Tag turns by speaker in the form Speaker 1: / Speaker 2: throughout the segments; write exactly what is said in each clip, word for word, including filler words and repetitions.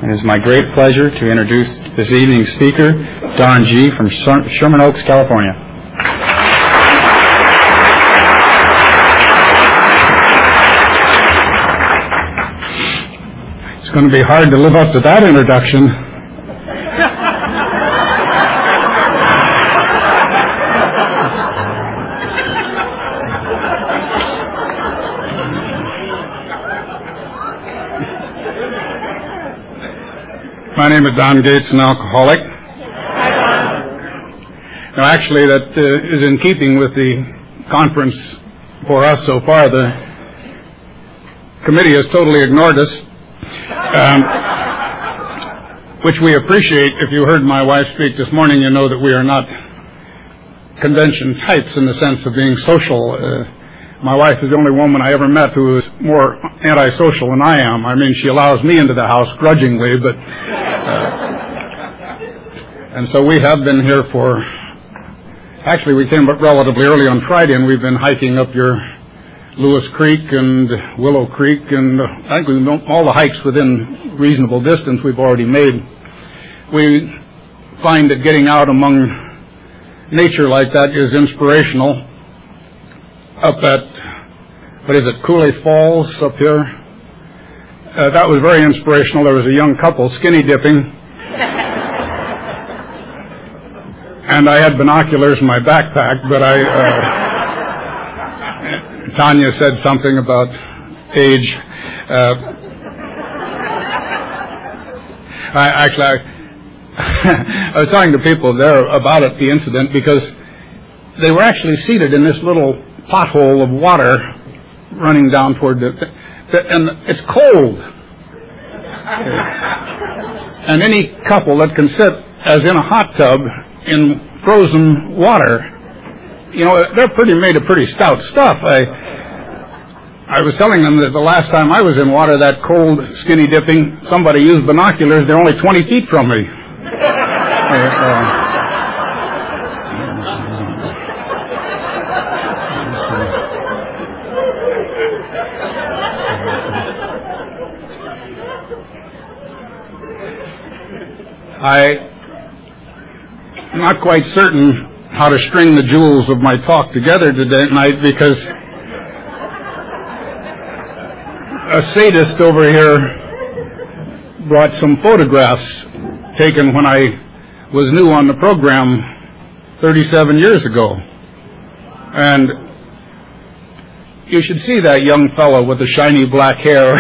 Speaker 1: It is my great pleasure to introduce this evening's speaker, Don G. from Sherman Oaks, California. It's going to be hard to live up to that introduction. My name is Don Gates, an alcoholic. Now, actually, that uh, is in keeping with the conference for us so far. The committee has totally ignored us, um, which we appreciate. If you heard my wife speak this morning, you know that we are not convention types in the sense of being social. Uh, My wife is the only woman I ever met who is more antisocial than I am. I mean, she allows me into the house grudgingly, but... Uh, and so we have been here for... Actually, we came up relatively early on Friday, and we've been hiking up your Lewis Creek and Willow Creek, and uh, I think we've all the hikes within reasonable distance we've already made. We find that getting out among nature like that is inspirational. Up at, what is it, Cooley Falls up here. Uh, that was very inspirational. There was a young couple skinny dipping. And I had binoculars in my backpack, but I, uh, Tanya said something about age. Uh, I actually, I, I was talking to people there about it, the incident, because they were actually seated in this little pothole of water running down toward the, and it's cold. And any couple that can sit as in a hot tub in frozen water, you know, they're pretty made of pretty stout stuff. I I was telling them that the last time I was in water, that cold, skinny dipping, somebody used binoculars. They're only twenty feet from me. uh, I'm not quite certain how to string the jewels of my talk together today tonight because a sadist over here brought some photographs taken when I was new on the program thirty-seven years ago. And you should see that young fellow with the shiny black hair.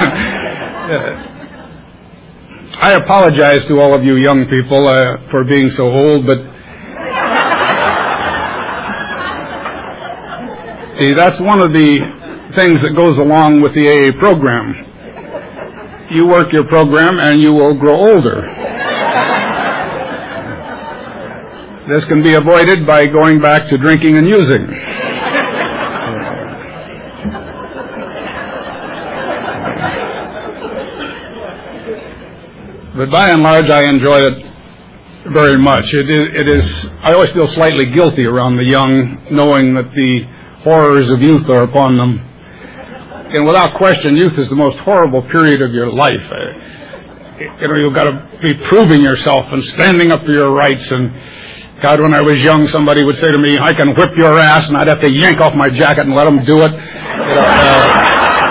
Speaker 1: I apologize to all of you young people uh, for being so old, but see, that's one of the things that goes along with the A A program. You work your program and you will grow older. This can be avoided by going back to drinking and using. But by and large, I enjoy it very much. It is, it is, I always feel slightly guilty around the young, knowing that the horrors of youth are upon them. And without question, youth is the most horrible period of your life. Uh, you know, you've got to be proving yourself and standing up for your rights. And God, when I was young, somebody would say to me, I can whip your ass, and I'd have to yank off my jacket and let them do it. You know, uh,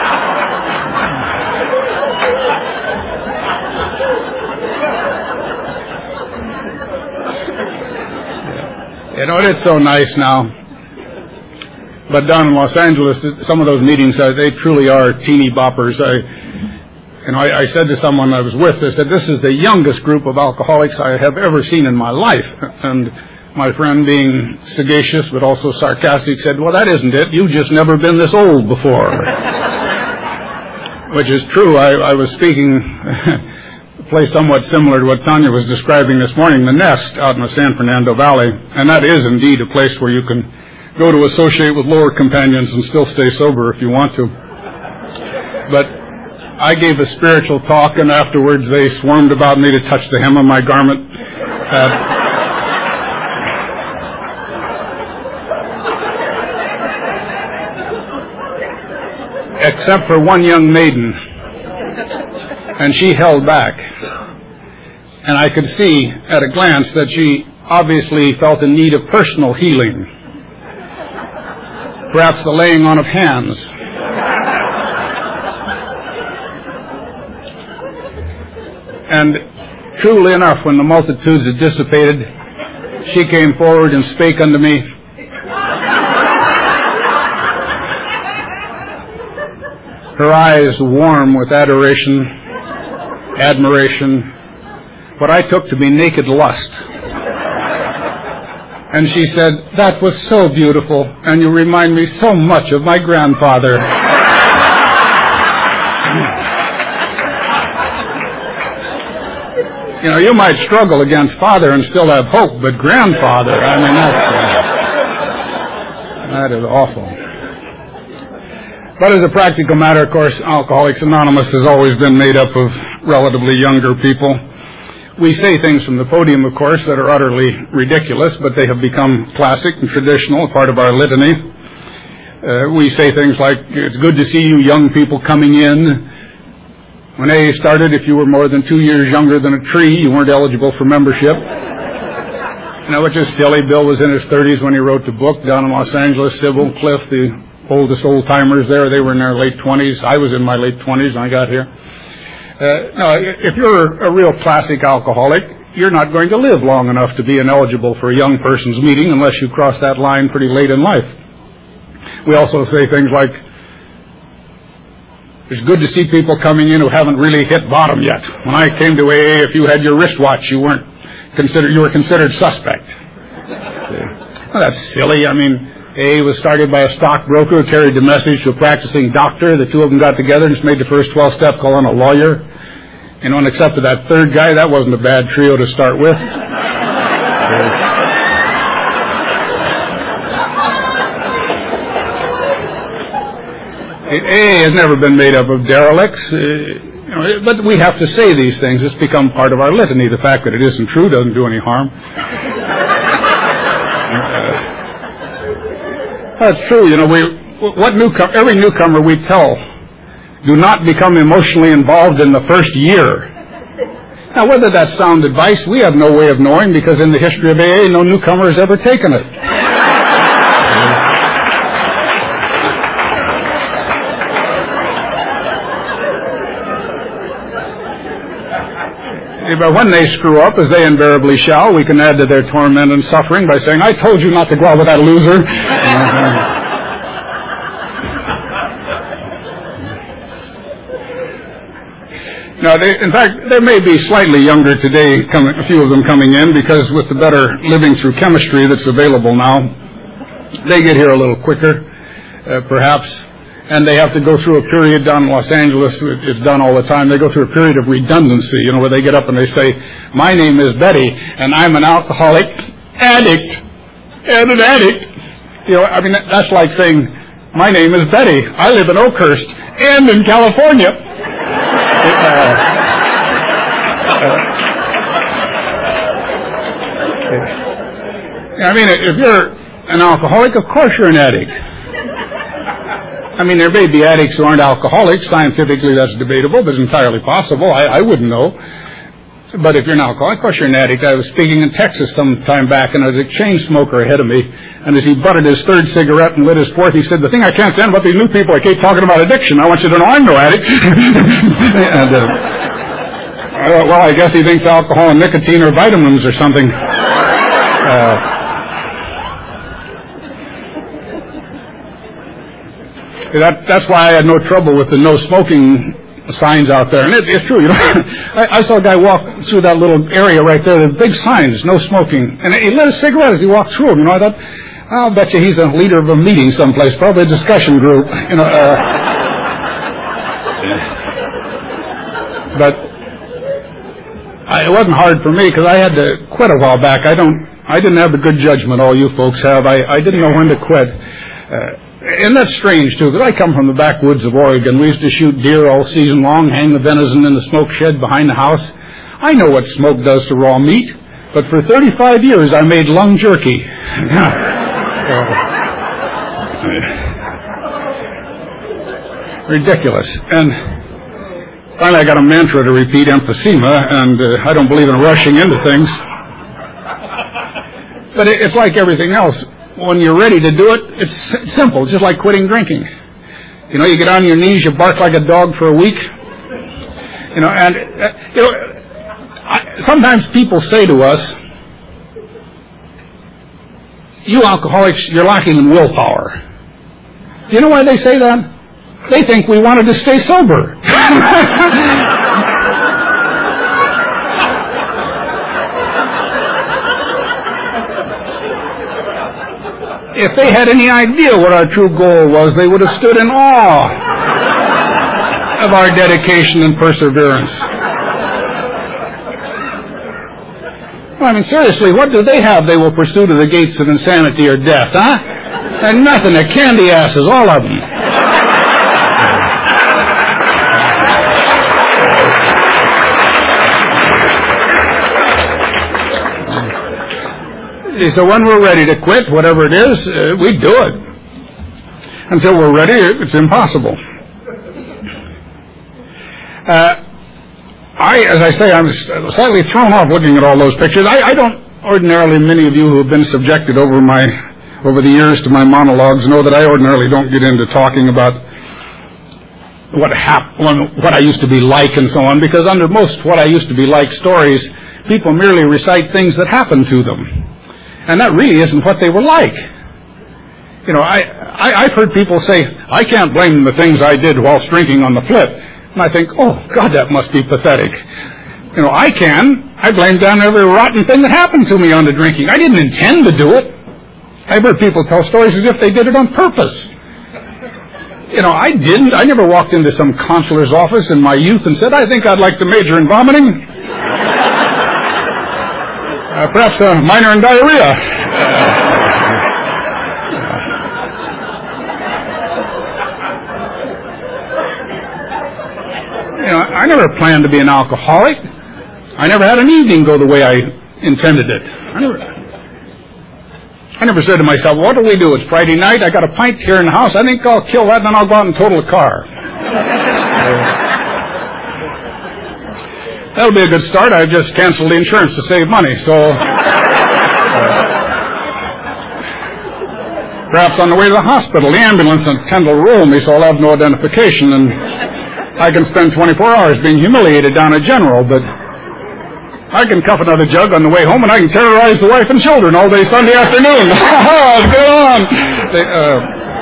Speaker 1: You know, it's so nice now. But down in Los Angeles, some of those meetings, uh, they truly are teeny boppers. I, you know, I, I said to someone I was with, I said, this is the youngest group of alcoholics I have ever seen in my life. And my friend, being sagacious but also sarcastic, said, well, that isn't it. You've just never been this old before. Which is true. I, I was speaking... a place somewhat similar to what Tanya was describing this morning, the Nest out in the San Fernando Valley. And that is indeed a place where you can go to associate with lower companions and still stay sober if you want to. But I gave a spiritual talk, and afterwards they swarmed about me to touch the hem of my garment. Uh, except for one young maiden. and she held back. And I could see at a glance that she obviously felt in need of personal healing, perhaps the laying on of hands. And truly enough, when the multitudes had dissipated, she came forward and spake unto me. Her eyes warm with adoration, admiration, what I took to be naked lust. And she said, "That was so beautiful, and you remind me so much of my grandfather." You know, you might struggle against father and still have hope, but grandfather, I mean, that's, uh, that is awful. But as a practical matter, of course, Alcoholics Anonymous has always been made up of relatively younger people. We say things from the podium, of course, that are utterly ridiculous, but they have become classic and traditional, part of our litany. Uh, we say things like, "It's good to see you young people coming in." When A A started, if you were more than two years younger than a tree, you weren't eligible for membership. Now, which is silly. Bill was in his thirties when he wrote the book down in Los Angeles. Sybil, Cliff, the oldest old-timers there, they were in their late twenties. I was in my late twenties when I got here. Uh, no, if you're a real classic alcoholic, you're not going to live long enough to be ineligible for a young person's meeting unless you cross that line pretty late in life. We also say things like, "It's good to see people coming in who haven't really hit bottom yet. When I came to A A, if you had your wristwatch, you weren't considered, you were considered suspect." Well, that's silly. I mean, A A was started by a stockbroker who carried the message to a practicing doctor. The two of them got together and just made the first twelve step call on a lawyer. You know, and except for that third guy, that wasn't a bad trio to start with. A A has never been made up of derelicts, uh, you know, but we have to say these things. It's become part of our litany. The fact that it isn't true doesn't do any harm. That's true. You know, we what newcomer, every newcomer we tell, do not become emotionally involved in the first year. Now, whether that's sound advice, we have no way of knowing, because in the history of A A, no newcomer has ever taken it. But when they screw up, as they invariably shall, we can add to their torment and suffering by saying, "I told you not to go out with that loser." Now, they, in fact, there may be slightly younger today, coming, a few of them coming in, because with the better living through chemistry that's available now, they get here a little quicker, uh, perhaps. And they have to go through a period down in Los Angeles, it's done all the time, they go through a period of redundancy, you know, where they get up and they say, "My name is Betty, and I'm an alcoholic addict, and an addict." You know, I mean, that's like saying, "My name is Betty, I live in Oakhurst, and in California." It, uh, uh, I mean, if you're an alcoholic, of course you're an addict. I mean, there may be addicts who aren't alcoholics. Scientifically, that's debatable, but it's entirely possible. I, I wouldn't know. But if you're an alcoholic, of course you're an addict. I was speaking in Texas some time back, and there was a chain smoker ahead of me. And as he butted his third cigarette and lit his fourth, he said, "The thing I can't stand about these new people, I keep talking about addiction. I want you to know I'm no addict." and, uh, well, I guess he thinks alcohol and nicotine are vitamins or something. Uh, That, that's why I had no trouble with the no smoking signs out there. And it, it's true, you know. I, I saw a guy walk through that little area right there, the big signs, no smoking. And he lit a cigarette as he walked through them. You know, I thought, I'll bet you he's a leader of a meeting someplace, probably a discussion group. You know, uh, but I, it wasn't hard for me because I had to quit a while back. I don't, I didn't have the good judgment all you folks have. I, I didn't know when to quit. Uh, And that's strange, too, because I come from the backwoods of Oregon. We used to shoot deer all season long, hang the venison in the smoke shed behind the house. I know what smoke does to raw meat, but for thirty-five years I made lung jerky. Ridiculous. And Finally, I got a mantra to repeat, emphysema, and uh, I don't believe in rushing into things. But it, it's like everything else. When you're ready to do it, it's simple. It's just like quitting drinking. You know, you get on your knees, you bark like a dog for a week. You know, and uh, you know, I, sometimes people say to us, "You alcoholics, you're lacking in willpower." Do you know why they say that? They think we wanted to stay sober. If they had any idea what our true goal was, they would have stood in awe of our dedication and perseverance. Well, I mean, seriously, what do they have they will pursue to the gates of insanity or death, huh? And nothing, they're candy asses, all of them. So when we're ready to quit, whatever it is, uh, we do it. Until we're ready, it's impossible. Uh, I, as I say, I'm slightly thrown off looking at all those pictures. I, I don't ordinarily, many of you who have been subjected over my, over the years to my monologues know that I ordinarily don't get into talking about what happened, what I used to be like and so on, because under most what I used to be like stories, people merely recite things that happened to them. And that really isn't what they were like. You know, I, I, I've heard people say, I can't blame the things I did whilst drinking on the flip. And I think, oh, God, that must be pathetic. You know, I can. I blame down every rotten thing that happened to me on the drinking. I didn't intend to do it. I've heard people tell stories as if they did it on purpose. You know, I didn't. I never walked into some consular's office in my youth and said, I think I'd like to major in vomiting. Uh, perhaps a minor in diarrhea. Uh, you know, I never planned to be an alcoholic. I never had an evening go the way I intended it. I never, I never said to myself, what do we do? It's Friday night. I got a pint here in the house. I think I'll kill that, and then I'll go out and total a car. uh, That'll be a good start. I just canceled the insurance to save money, so uh, perhaps on the way to the hospital, the ambulance and attendant will roll me, so I'll have no identification, and I can spend twenty-four hours being humiliated down at General, but I can cuff another jug on the way home, and I can terrorize the wife and children all day Sunday afternoon. Go on. They, uh,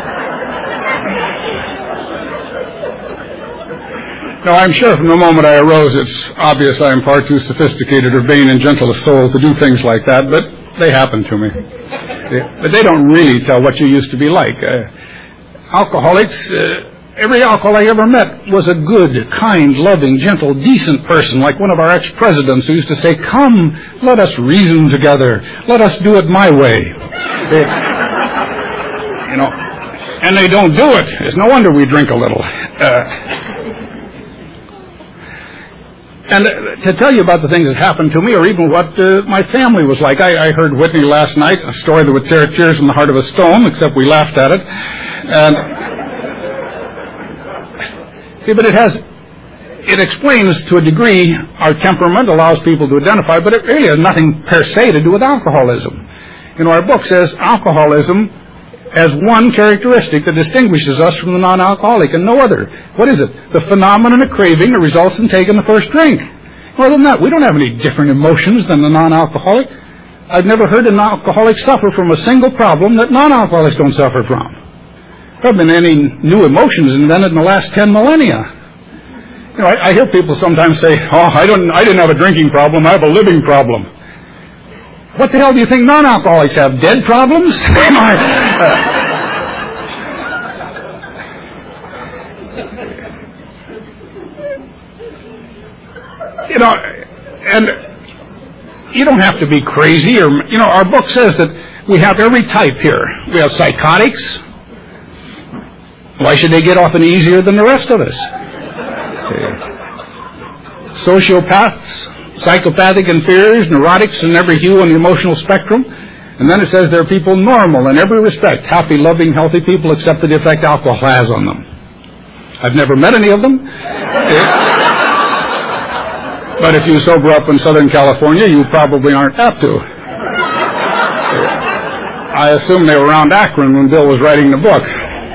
Speaker 1: No, I'm sure from the moment I arose, it's obvious I am far too sophisticated or vain and gentle a soul to do things like that, but they happen to me. They, but they don't really tell what you used to be like. Uh, alcoholics, uh, every alcoholic I ever met was a good, kind, loving, gentle, decent person, like one of our ex-presidents who used to say, come, let us reason together. Let us do it my way. They, you know, and they don't do it. It's no wonder we drink a little. Uh, And to tell you about the things that happened to me, or even what uh, my family was like, I, I heard Whitney last night, a story that would tear tears in the heart of a stone, except we laughed at it. And see, but it has, it explains to a degree our temperament, allows people to identify, but it really has nothing per se to do with alcoholism. You know, our book says alcoholism as one characteristic that distinguishes us from the non-alcoholic and no other. What is it? The phenomenon of craving that results in taking the first drink. More than that, we don't have any different emotions than the non-alcoholic. I've never heard an alcoholic suffer from a single problem that non-alcoholics don't suffer from. There haven't been any new emotions invented in the last ten millennia. You know, I, I hear people sometimes say, oh, I don't, I didn't have a drinking problem, I have a living problem. What the hell do you think non-alcoholics have? Dead problems? uh, you know, and you don't have to be crazy, or, you know, our book says that we have every type here. We have psychotics. Why should they get off any easier than the rest of us? Okay. Sociopaths, psychopathic inferiors, neurotics in every hue on the emotional spectrum. And then it says there are people normal in every respect, happy, loving, healthy people, except for the effect alcohol has on them. I've never met any of them. It, But if you sober up in Southern California, you probably aren't apt to. I assume they were around Akron when Bill was writing the book.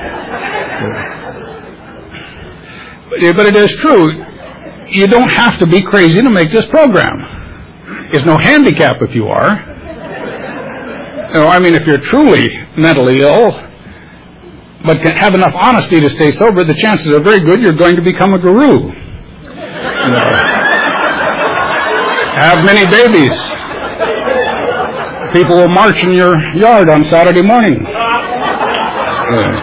Speaker 1: But it is true. You don't have to be crazy to make this program. There's no handicap if you are. You know, I mean, if you're truly mentally ill, but can have enough honesty to stay sober, the chances are very good you're going to become a guru. You know, have many babies. People will march in your yard on Saturday morning. Uh,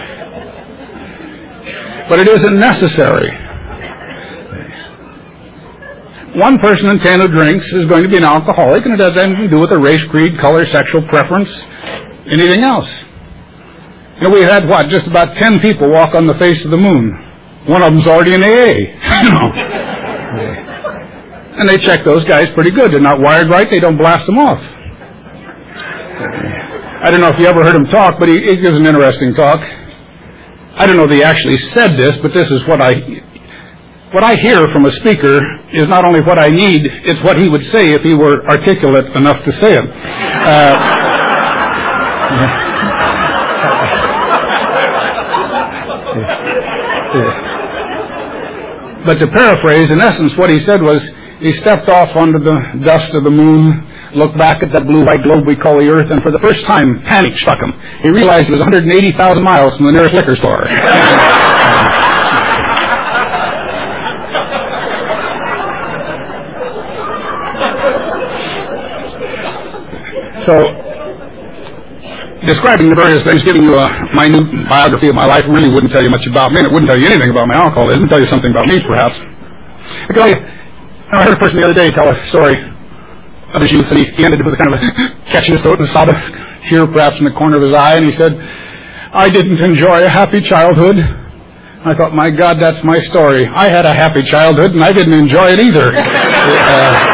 Speaker 1: but it isn't necessary. One person in ten who drinks is going to be an alcoholic, and it has anything to do with a race, creed, color, sexual preference, anything else. You know, we had, what, just about ten people walk on the face of the moon. One of them's already in A A. You know. And they check those guys pretty good. They're not wired right. They don't blast them off. I don't know if you ever heard him talk, but he, he gives an interesting talk. I don't know if he actually said this, but this is what I... What I hear from a speaker is not only what I need, it's what he would say if he were articulate enough to say it. Uh, but to paraphrase, in essence, what he said was, he stepped off onto the dust of the moon, looked back at that blue-white globe we call the Earth, and for the first time, panic struck him. He realized he was one hundred eighty thousand miles from the nearest liquor store. So, describing the various things, giving you a minute biography of my life really wouldn't tell you much about me, and it wouldn't tell you anything about my alcoholism. It would tell you something about me, perhaps. I, tell you, I heard a person the other day tell a story of his youth, and he, he ended with a kind of a catchiness to it, and saw a tear perhaps in the corner of his eye, and he said, I didn't enjoy a happy childhood. I thought, my God, that's my story. I had a happy childhood, and I didn't enjoy it either. uh,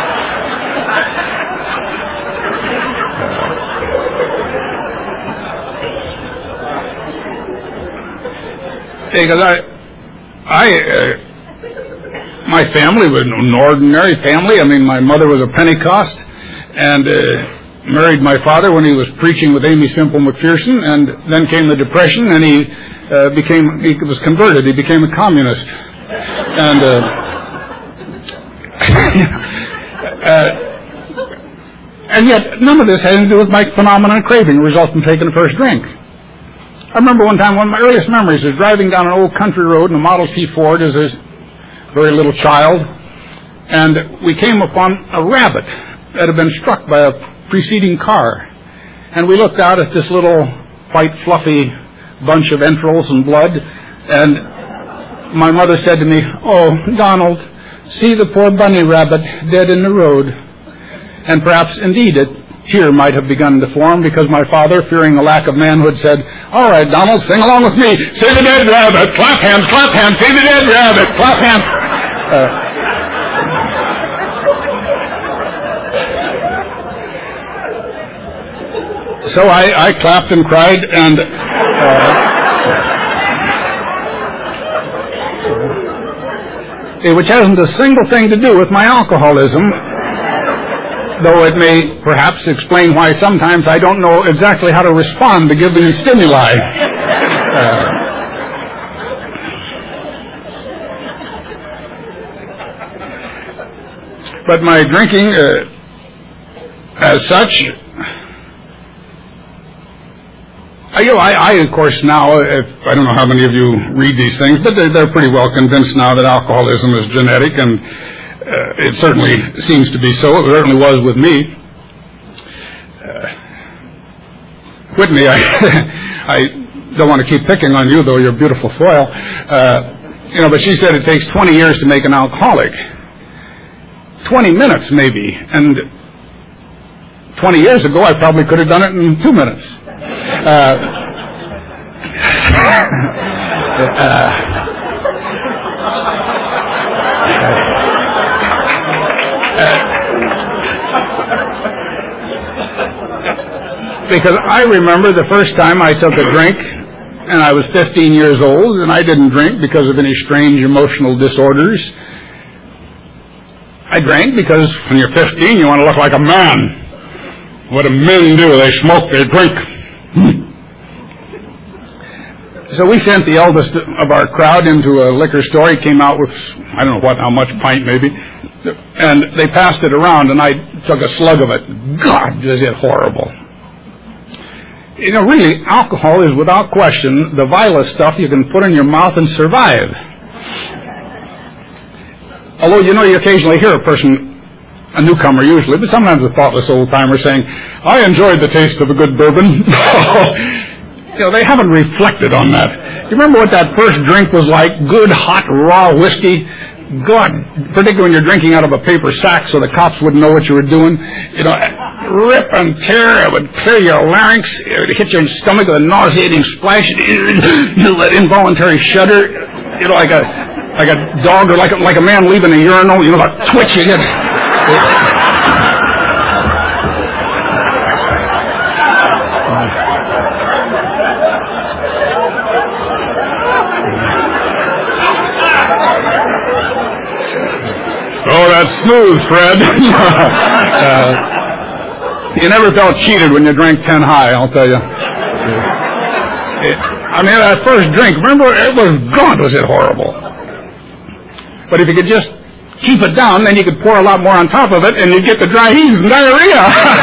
Speaker 1: Because I, I, uh, my family was an ordinary family. I mean, my mother was a Pentecost and uh, married my father when he was preaching with Amy Semple McPherson, and then came the Depression, and he uh, became, he was converted. He became a communist. And, uh, uh, and yet, none of this has to do with my phenomenon craving, result from taking the first drink. I remember one time, one of my earliest memories is driving down an old country road in a Model T Ford as a very little child, and we came upon a rabbit that had been struck by a preceding car. And we looked out at this little white, fluffy bunch of entrails and blood, and my mother said to me, oh, Donald, see the poor bunny rabbit dead in the road. And perhaps, indeed, it tear might have begun to form, because my father, fearing the lack of manhood, said, all right, Donald, sing along with me. See the dead rabbit, clap hands, clap hands, see the dead rabbit, clap hands. Uh, so I, I clapped and cried, and uh, which hasn't a single thing to do with my alcoholism, though it may perhaps explain why sometimes I don't know exactly how to respond to given stimuli. Uh, but my drinking, uh, as such, I, you know, I, I, of course, now, if, I don't know how many of you read these things, but they're, they're pretty well convinced now that alcoholism is genetic, and Uh, it certainly seems to be so. It certainly was with me. Uh, Whitney, I, I don't want to keep picking on you, though you're a beautiful foil. Uh, you know, but she said it takes twenty years to make an alcoholic. twenty minutes, maybe. And twenty years ago, I probably could have done it in two minutes. Uh, uh, Because I remember the first time I took a drink, and I was fifteen years old, and I didn't drink because of any strange emotional disorders. I drank because when you're fifteen, you want to look like a man. What do men do? They smoke, they drink. So we sent the eldest of our crowd into a liquor store. He came out with, I don't know what, how much pint maybe, and they passed it around, and I took a slug of it. God, is it horrible. You know, really, alcohol is without question the vilest stuff you can put in your mouth and survive. Although, you know, you occasionally hear a person, a newcomer usually, but sometimes a thoughtless old-timer saying, I enjoyed the taste of a good bourbon. You know, they haven't reflected on that. You remember what that first drink was like? Good, hot, raw whiskey? God, particularly when you're drinking out of a paper sack so the cops wouldn't know what you were doing. You know, rip and tear, it would clear your larynx, it would hit your stomach with a nauseating splash, you know, that involuntary shudder, you know, like a like a dog or like a, like a man leaving a urinal, you know, that twitch you get. Oh, that's smooth, Fred. uh, you never felt cheated when you drank ten high, I'll tell you. It, I mean, that first drink, remember, it was, God, was it horrible. But if you could just keep it down, then you could pour a lot more on top of it, and you'd get the dry heaves and diarrhea.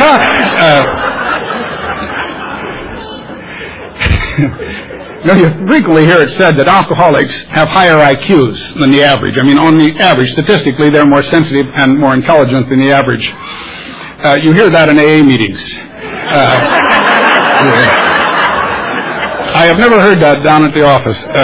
Speaker 1: uh, You know, you frequently hear it said that alcoholics have higher I Qs than the average. I mean, on the average, statistically, they're more sensitive and more intelligent than the average. Uh, you hear that in A A meetings. Uh, I have never heard that down at the office. Uh,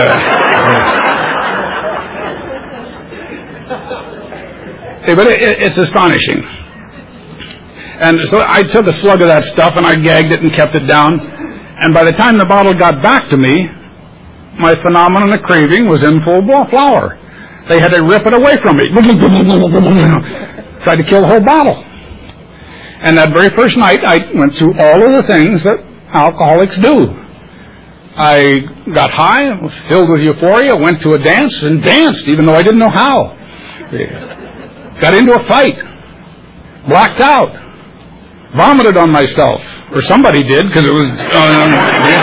Speaker 1: uh, but it, it, it's astonishing. And so I took a slug of that stuff and I gagged it and kept it down. And by the time the bottle got back to me, my phenomenon of craving was in full flower. They had to rip it away from me. Tried to kill the whole bottle. And that very first night, I went through all of the things that alcoholics do. I got high, was filled with euphoria, went to a dance and danced, even though I didn't know how. Got into a fight. Blacked out. Vomited on myself. Or somebody did, because it was... Um,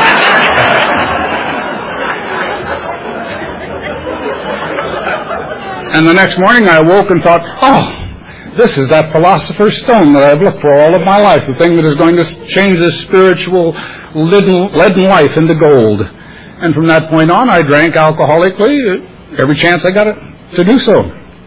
Speaker 1: and the next morning I awoke and thought, oh, this is that philosopher's stone that I've looked for all of my life, the thing that is going to change this spiritual leaden, leaden life into gold. And from that point on, I drank alcoholically every chance I got it to do so.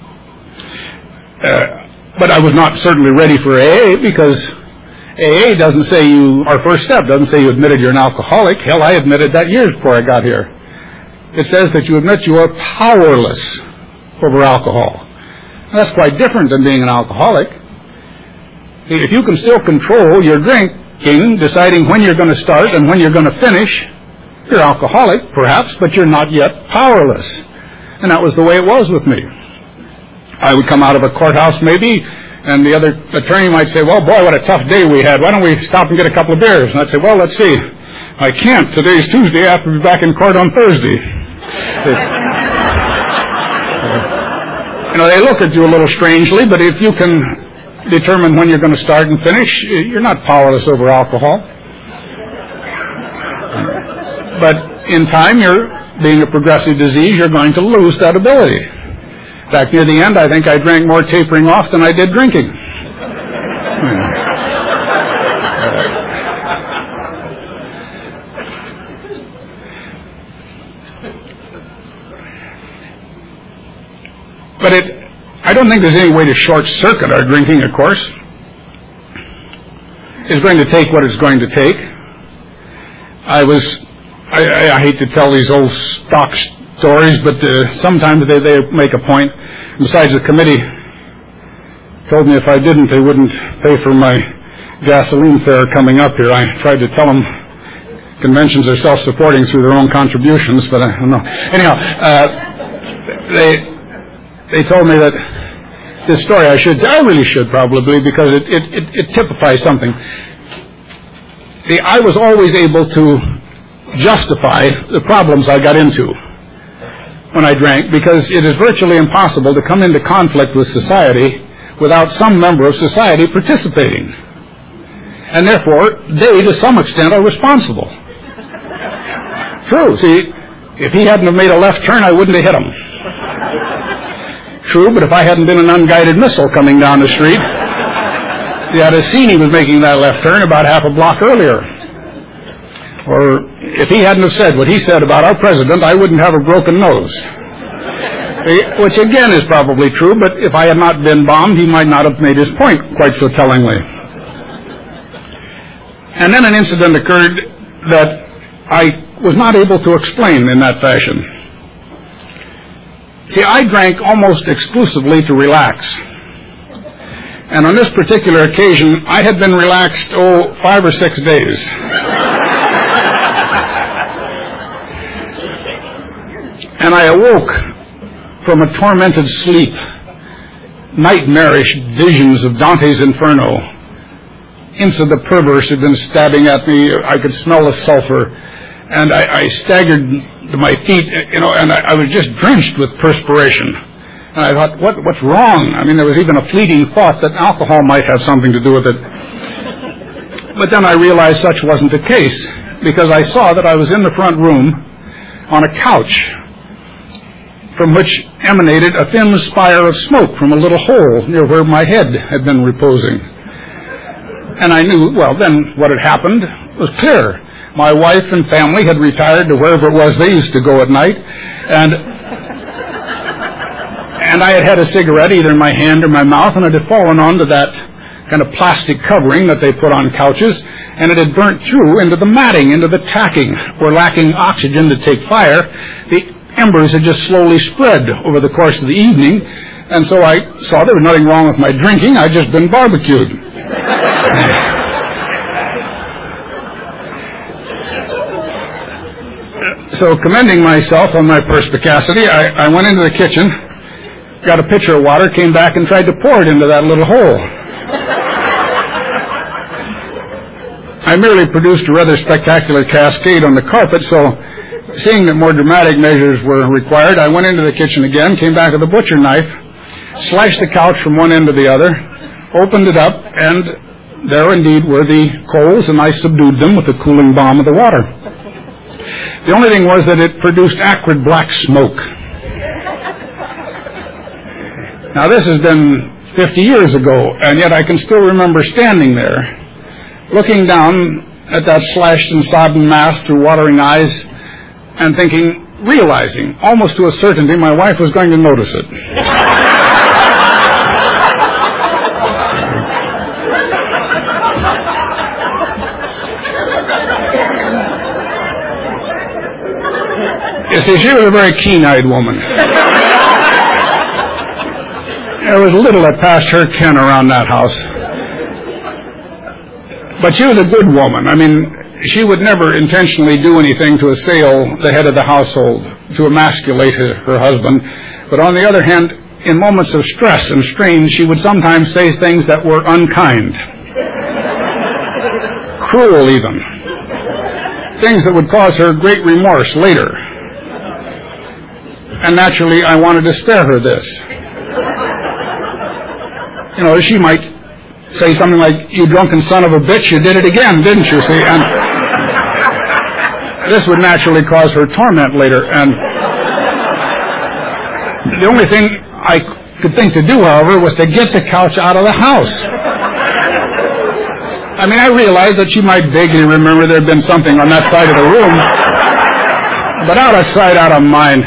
Speaker 1: Uh, but I was not certainly ready for A A, because A A doesn't say you, our first step doesn't say you admitted you're an alcoholic. Hell, I admitted that years before I got here. It says that you admit you are powerless over alcohol. And that's quite different than being an alcoholic. If you can still control your drinking, deciding when you're going to start and when you're going to finish, you're alcoholic, perhaps, but you're not yet powerless. And that was the way it was with me. I would come out of a courthouse maybe, and the other attorney might say, well, boy, what a tough day we had. Why don't we stop and get a couple of beers? And I'd say, well, let's see. I can't. Today's Tuesday. I have to be back in court on Thursday. It, you know, they look at you a little strangely, but if you can determine when you're going to start and finish, you're not powerless over alcohol. But in time, you're being a progressive disease, you're going to lose that ability. In fact, near the end, I think I drank more tapering off than I did drinking. But it, I don't think there's any way to short-circuit our drinking, of course. It's going to take what it's going to take. I was, I, I, I hate to tell these old stock stories, but uh, sometimes they, they make a point. Besides, the committee told me if I didn't, they wouldn't pay for my gasoline fare coming up here. I tried to tell them conventions are self-supporting through their own contributions, but I don't know. Anyhow, uh, they they told me that this story I should, I really should probably, because it, it, it, it typifies something. The, I was always able to justify the problems I got into when I drank, because it is virtually impossible to come into conflict with society without some member of society participating. And therefore, they, to some extent, are responsible. True. See, if he hadn't have made a left turn, I wouldn't have hit him. True, but if I hadn't been an unguided missile coming down the street, I'd have seen he was making that left turn about half a block earlier. Or if he hadn't have said what he said about our president, I wouldn't have a broken nose. Which again is probably true, but if I had not been bombed, he might not have made his point quite so tellingly. And then an incident occurred that I was not able to explain in that fashion. See, I drank almost exclusively to relax. And on this particular occasion, I had been relaxed, oh, five or six days. And I awoke from a tormented sleep, nightmarish visions of Dante's Inferno. Imps of the perverse had been stabbing at me. I could smell the sulfur. And I, I staggered to my feet, you know, and I, I was just drenched with perspiration. And I thought, what, what's wrong? I mean, there was even a fleeting thought that alcohol might have something to do with it. But then I realized such wasn't the case, because I saw that I was in the front room on a couch from which emanated a thin spire of smoke from a little hole near where my head had been reposing. And I knew, well, then what had happened was clear. My wife and family had retired to wherever it was they used to go at night, and and I had had a cigarette either in my hand or my mouth, and it had fallen onto that kind of plastic covering that they put on couches, and it had burnt through into the matting, into the tacking, where lacking oxygen to take fire, the embers had just slowly spread over the course of the evening, and so I saw there was nothing wrong with my drinking. I'd just been barbecued. So, commending myself on my perspicacity, I, I went into the kitchen, got a pitcher of water, came back and tried to pour it into that little hole. I merely produced a rather spectacular cascade on the carpet, so seeing that more dramatic measures were required, I went into the kitchen again, came back with a butcher knife, sliced the couch from one end to the other, opened it up, and there indeed were the coals, and I subdued them with the cooling balm of the water. The only thing was that it produced acrid black smoke. Now this has been fifty years ago, and yet I can still remember standing there, looking down at that slashed and sodden mass through watering eyes, and thinking, realizing, almost to a certainty, my wife was going to notice it. You see, she was a very keen-eyed woman. There was little that passed her ken around that house. But she was a good woman. I mean, she would never intentionally do anything to assail the head of the household, to emasculate her, her husband. But on the other hand, in moments of stress and strain, she would sometimes say things that were unkind, cruel even, things that would cause her great remorse later. And naturally, I wanted to spare her this. You know, she might say something like, "You drunken son of a bitch, you did it again, didn't you?" See, and this would naturally cause her torment later. And the only thing I could think to do, however, was to get the couch out of the house. I mean, I realized that she might vaguely remember there had been something on that side of the room, but out of sight, out of mind.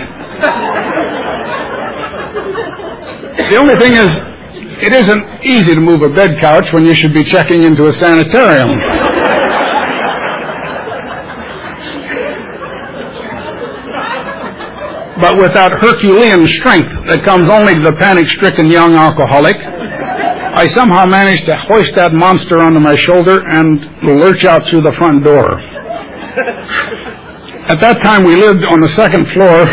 Speaker 1: The only thing is, it isn't easy to move a bed couch when you should be checking into a sanitarium. But with that Herculean strength that comes only to the panic-stricken young alcoholic, I somehow managed to hoist that monster onto my shoulder and lurch out through the front door. At that time, we lived on the second floor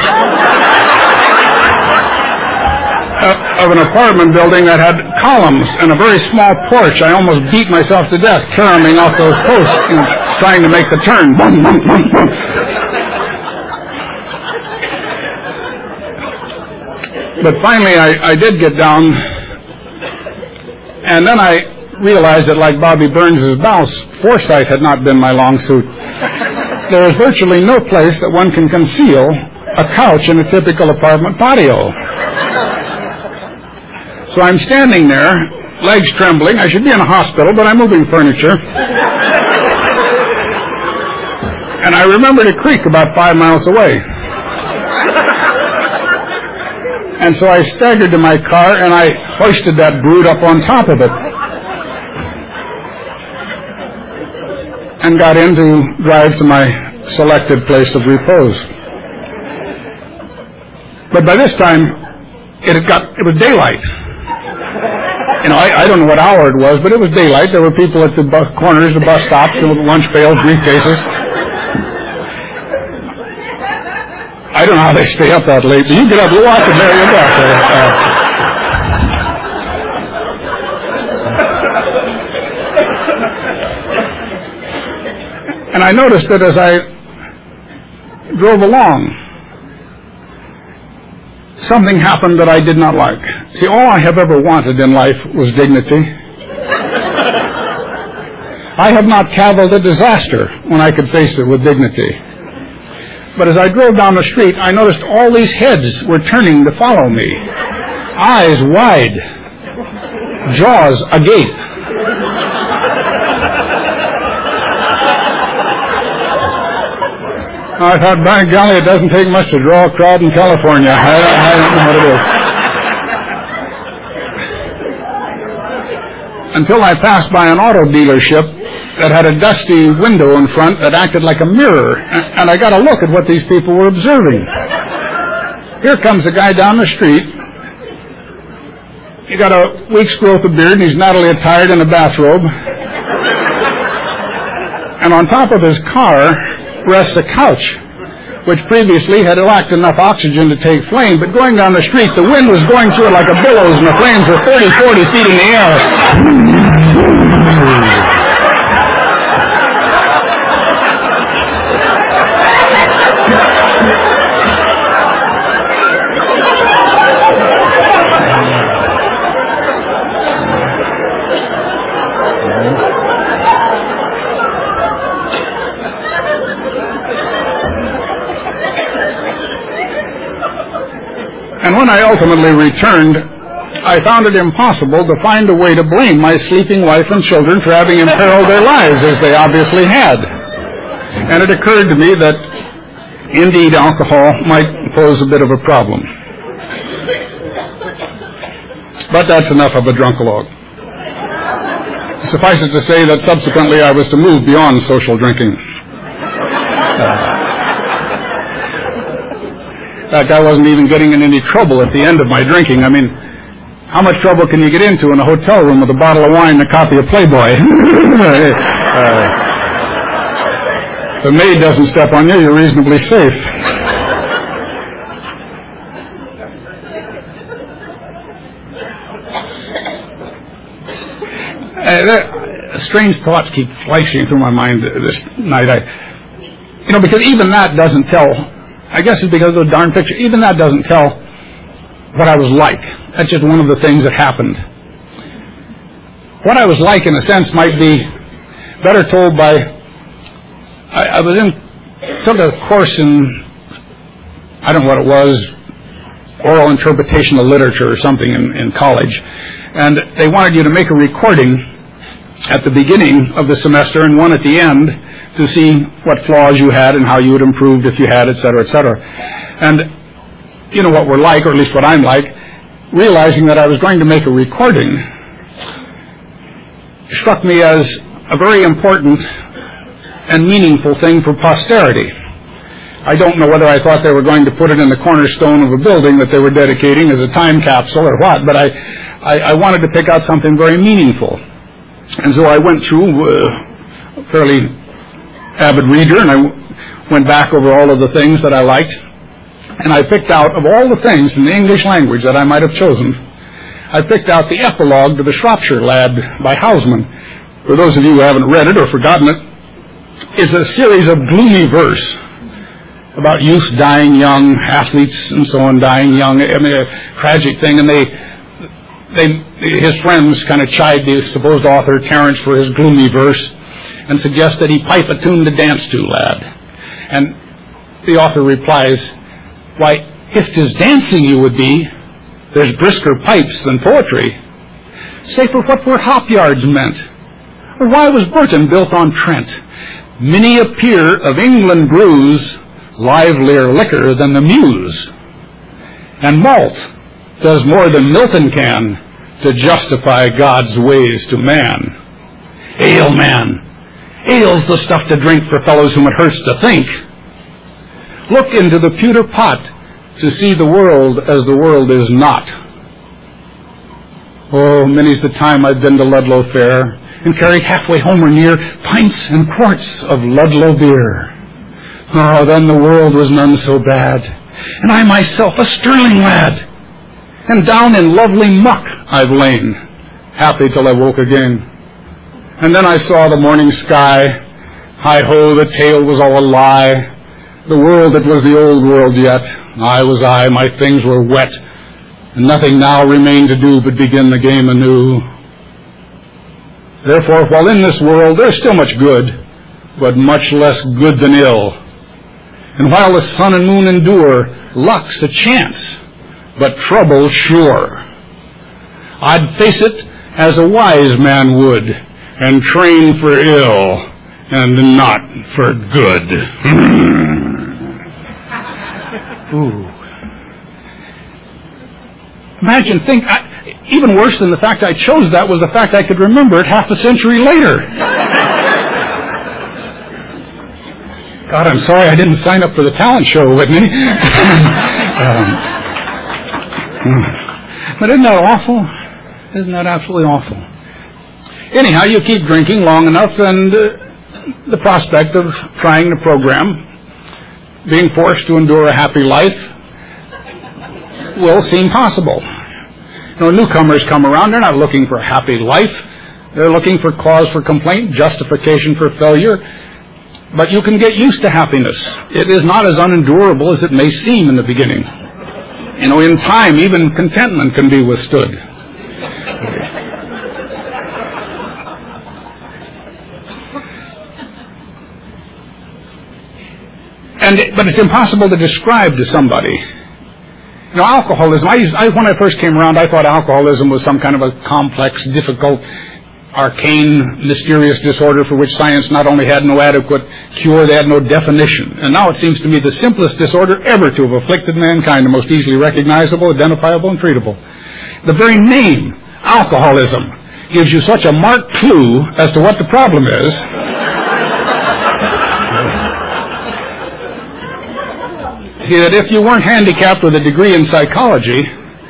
Speaker 1: of an apartment building that had columns and a very small porch. I almost beat myself to death caroming off those posts and trying to make the turn. Boom, boom, boom, boom. But finally, I, I did get down And then I realized that, like Bobby Burns' mouse, foresight had not been my long suit. There is virtually no place that one can conceal a couch in a typical apartment patio. So I'm standing there, legs trembling. I should be in a hospital, but I'm moving furniture. And I remembered a creek about five miles away. And so I staggered to my car, and I hoisted that brood up on top of it. And got in to drive to my selected place of repose. But by this time, it had got, it was daylight. You know, I, I don't know what hour it was, but it was daylight. There were people at the bus corners, the bus stops, with lunch pails, briefcases. I don't know how they stay up that late, but you get up, you walk in there, you're back there. Uh, and I noticed that as I drove along, something happened that I did not like. See, all I have ever wanted in life was dignity. I have not cavilled at disaster when I could face it with dignity. But as I drove down the street, I noticed all these heads were turning to follow me. Eyes wide. Jaws agape. I thought, by golly, it doesn't take much to draw a crowd in California. I don't, I don't know what it is. Until I passed by an auto dealership that had a dusty window in front that acted like a mirror, and I got a look at what these people were observing. Here comes a guy down the street. He got a week's growth of beard, and he's nattily attired in a bathrobe. And on top of his car rests a couch, which previously had lacked enough oxygen to take flame, but going down the street, the wind was going through it like a billows, and the flames were thirty, forty feet in the air. And when I ultimately returned, I found it impossible to find a way to blame my sleeping wife and children for having imperiled their lives, as they obviously had. And it occurred to me that, indeed, alcohol might pose a bit of a problem. But that's enough of a drunkalogue. Suffice it to say that subsequently I was to move beyond social drinking. In fact, I wasn't even getting in any trouble at the end of my drinking. I mean, how much trouble can you get into in a hotel room with a bottle of wine and a copy of Playboy? uh, if the maid doesn't step on you, you're reasonably safe. Uh, that, strange thoughts keep flashing through my mind this night. I, you know, because even that doesn't tell... I guess it's because of the darn picture. Even that doesn't tell what I was like. That's just one of the things that happened. What I was like, in a sense, might be better told by... I, I was in... took a course in... I don't know what it was. Oral interpretation of literature or something in, in college. And they wanted you to make a recording at the beginning of the semester and one at the end to see what flaws you had and how you had improved if you had, et cetera, et cetera. And you know what we're like, or at least what I'm like, realizing that I was going to make a recording struck me as a very important and meaningful thing for posterity. I don't know whether I thought they were going to put it in the cornerstone of a building that they were dedicating as a time capsule or what, but I, I, I wanted to pick out something very meaningful. And so I went through uh, a fairly avid reader, and I w- went back over all of the things that I liked, and I picked out, of all the things in the English language that I might have chosen, I picked out the epilogue to The Shropshire Lad by Housman. For those of you who haven't read it or forgotten it, it's a series of gloomy verse about youth dying young, athletes and so on dying young. I mean, a tragic thing, and they they, his friends kind of chide the supposed author, Terence, for his gloomy verse and suggest that he pipe a tune to dance to, lad. And the author replies, why, if 'tis dancing you would be, there's brisker pipes than poetry. Say, for what were hop yards meant? Or why was Burton built on Trent? Many a peer of England brews livelier liquor than the Muse. And malt does more than Milton can to justify God's ways to man. Ale, man. Ale's the stuff to drink for fellows whom it hurts to think. Look into the pewter pot to see the world as the world is not. Oh, many's the time I've been to Ludlow Fair and carried halfway home or near pints and quarts of Ludlow beer. Oh, then the world was none so bad, and I myself a sterling lad. And down in lovely muck I've lain, happy till I woke again. And then I saw the morning sky. Hi-ho, the tale was all a lie. The world, it was the old world yet. I was I, my things were wet, and nothing now remained to do but begin the game anew. Therefore, while in this world there's still much good, but much less good than ill. And while the sun and moon endure, luck's a chance, but trouble's sure. I'd face it as a wise man would, and train for ill, and not for good. Ooh. Imagine, think, I, even worse than the fact I chose that was the fact I could remember it half a century later. God, I'm sorry I didn't sign up for the talent show, Whitney. um, but isn't that awful? Isn't that absolutely awful? Anyhow, you keep drinking long enough, and uh, the prospect of trying the program, being forced to endure a happy life, will seem possible. You know, newcomers come around, they're not looking for a happy life. They're looking for cause for complaint, justification for failure. But you can get used to happiness. It is not as unendurable as it may seem in the beginning. You know, in time, even contentment can be withstood. And, but it's impossible to describe to somebody. You know, alcoholism, I, used, I when I first came around, I thought alcoholism was some kind of a complex, difficult, arcane, mysterious disorder for which science not only had no adequate cure, they had no definition. And now it seems to me the simplest disorder ever to have afflicted mankind, the most easily recognizable, identifiable, and treatable. The very name, alcoholism, gives you such a marked clue as to what the problem is. See, that if you weren't handicapped with a degree in psychology,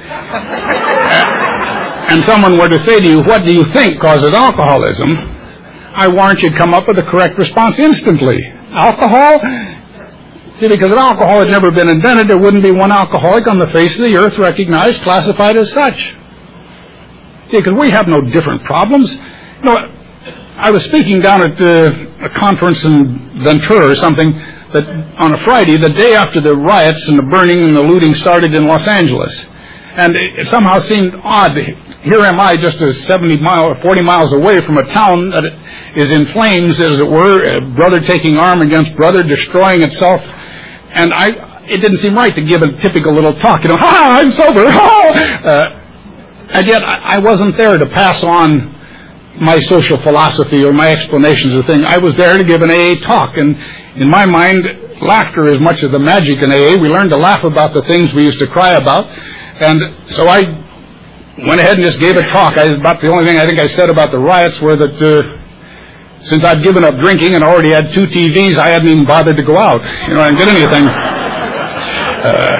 Speaker 1: and someone were to say to you, what do you think causes alcoholism, I warrant you'd come up with the correct response instantly. Alcohol? See, because if alcohol had never been invented, there wouldn't be one alcoholic on the face of the earth recognized, classified as such. See, because we have no different problems. You know, I was speaking down at uh, a conference in Ventura or something, that on a Friday, the day after the riots and the burning and the looting started in Los Angeles. And it somehow seemed odd. Here am I, just a seventy mile or forty miles away from a town that is in flames, as it were, brother taking arm against brother, destroying itself. And I, it didn't seem right to give a typical little talk, you know, ha, I'm sober, ha! Uh, and yet I wasn't there to pass on my social philosophy or my explanations of things. I was there to give an A A talk, and in my mind, laughter is much of the magic in A A. We learned to laugh about the things we used to cry about. And so I went ahead and just gave a talk. I, about the only thing I think I said about the riots were that uh, since I'd given up drinking and already had two T Vs, I hadn't even bothered to go out. You know, I didn't get anything. Uh,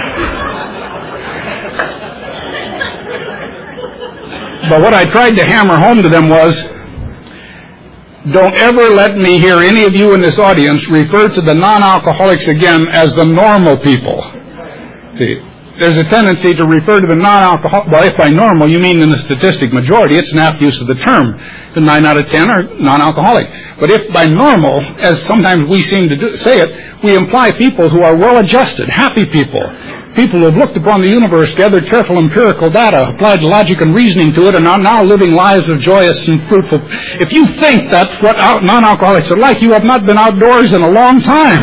Speaker 1: but what I tried to hammer home to them was, don't ever let me hear any of you in this audience refer to the non-alcoholics again as the normal people. See, there's a tendency to refer to the non-alcoholic, well, if by normal you mean in the statistic majority, it's an apt use of the term. The nine out of ten are non-alcoholic. But if by normal, as sometimes we seem to do, say it, we imply people who are well-adjusted, happy people, People who have looked upon the universe, gathered careful empirical data, applied logic and reasoning to it, and are now living lives of joyous and fruitful. If you think that's what non-alcoholics are like, you have not been outdoors in a long time.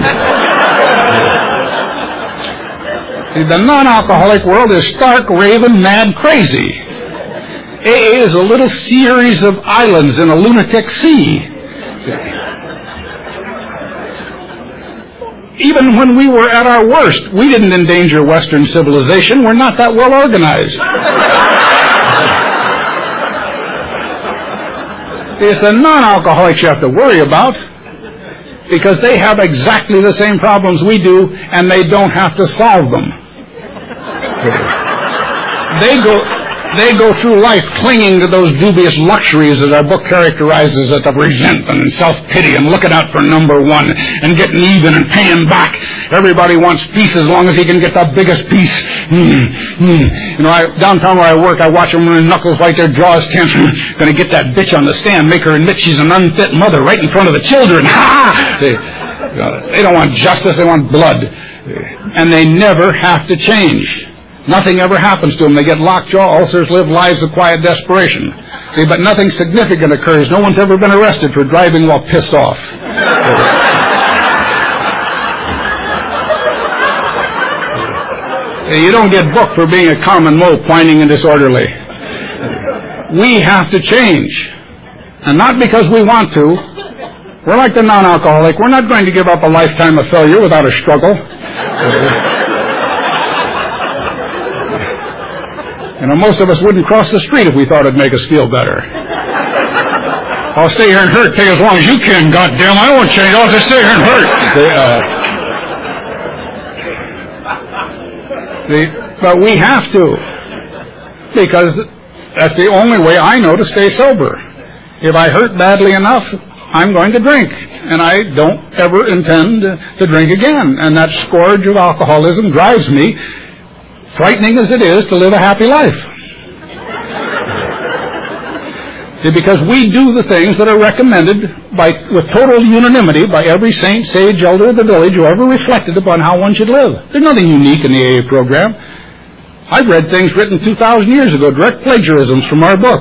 Speaker 1: The non-alcoholic world is stark, raving, mad, crazy. A A is a little series of islands in a lunatic sea. Even when we were at our worst, we didn't endanger Western civilization. We're not that well organized. It's the non-alcoholics you have to worry about, because they have exactly the same problems we do, and they don't have to solve them. They go... They go through life clinging to those dubious luxuries that our book characterizes as of resentment and self-pity and looking out for number one and getting even and paying back. Everybody wants peace as long as he can get the biggest piece. Mm, mm. You know, I, downtown where I work, I watch them when their knuckles white, their jaws tense. Going to get that bitch on the stand, make her admit she's an unfit mother right in front of the children. Ha! They, they don't want justice, they want blood. And they never have to change. Nothing ever happens to them. They get lockjaw ulcers, live lives of quiet desperation. See, but nothing significant occurs. No one's ever been arrested for driving while pissed off. You don't get booked for being a common mope, whining and disorderly. We have to change. And not because we want to. We're like the non-alcoholic. We're not going to give up a lifetime of failure without a struggle. You know, most of us wouldn't cross the street if we thought it'd make us feel better. I'll stay here and hurt. Take as long as you can, goddamn. I won't change. I'll just stay here and hurt. They, uh, they, but we have to, because that's the only way I know to stay sober. If I hurt badly enough, I'm going to drink, and I don't ever intend to drink again. And that scourge of alcoholism drives me, frightening as it is, to live a happy life. See, because we do the things that are recommended by, with total unanimity by every saint, sage, elder of the village who ever reflected upon how one should live. There's nothing unique in the A A program. I've read things written two thousand years ago, direct plagiarisms from our book.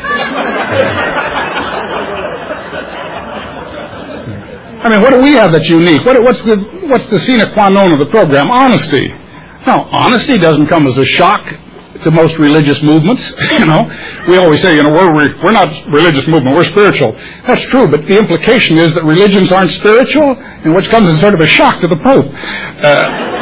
Speaker 1: I mean, what do we have that's unique? What, what's the what's the sine qua non of the program? Honesty. No, honesty doesn't come as a shock to most religious movements. You know, we always say, you know, we're we're not religious movement, we're spiritual. That's true, but the implication is that religions aren't spiritual, and which comes as sort of a shock to the Pope. Uh,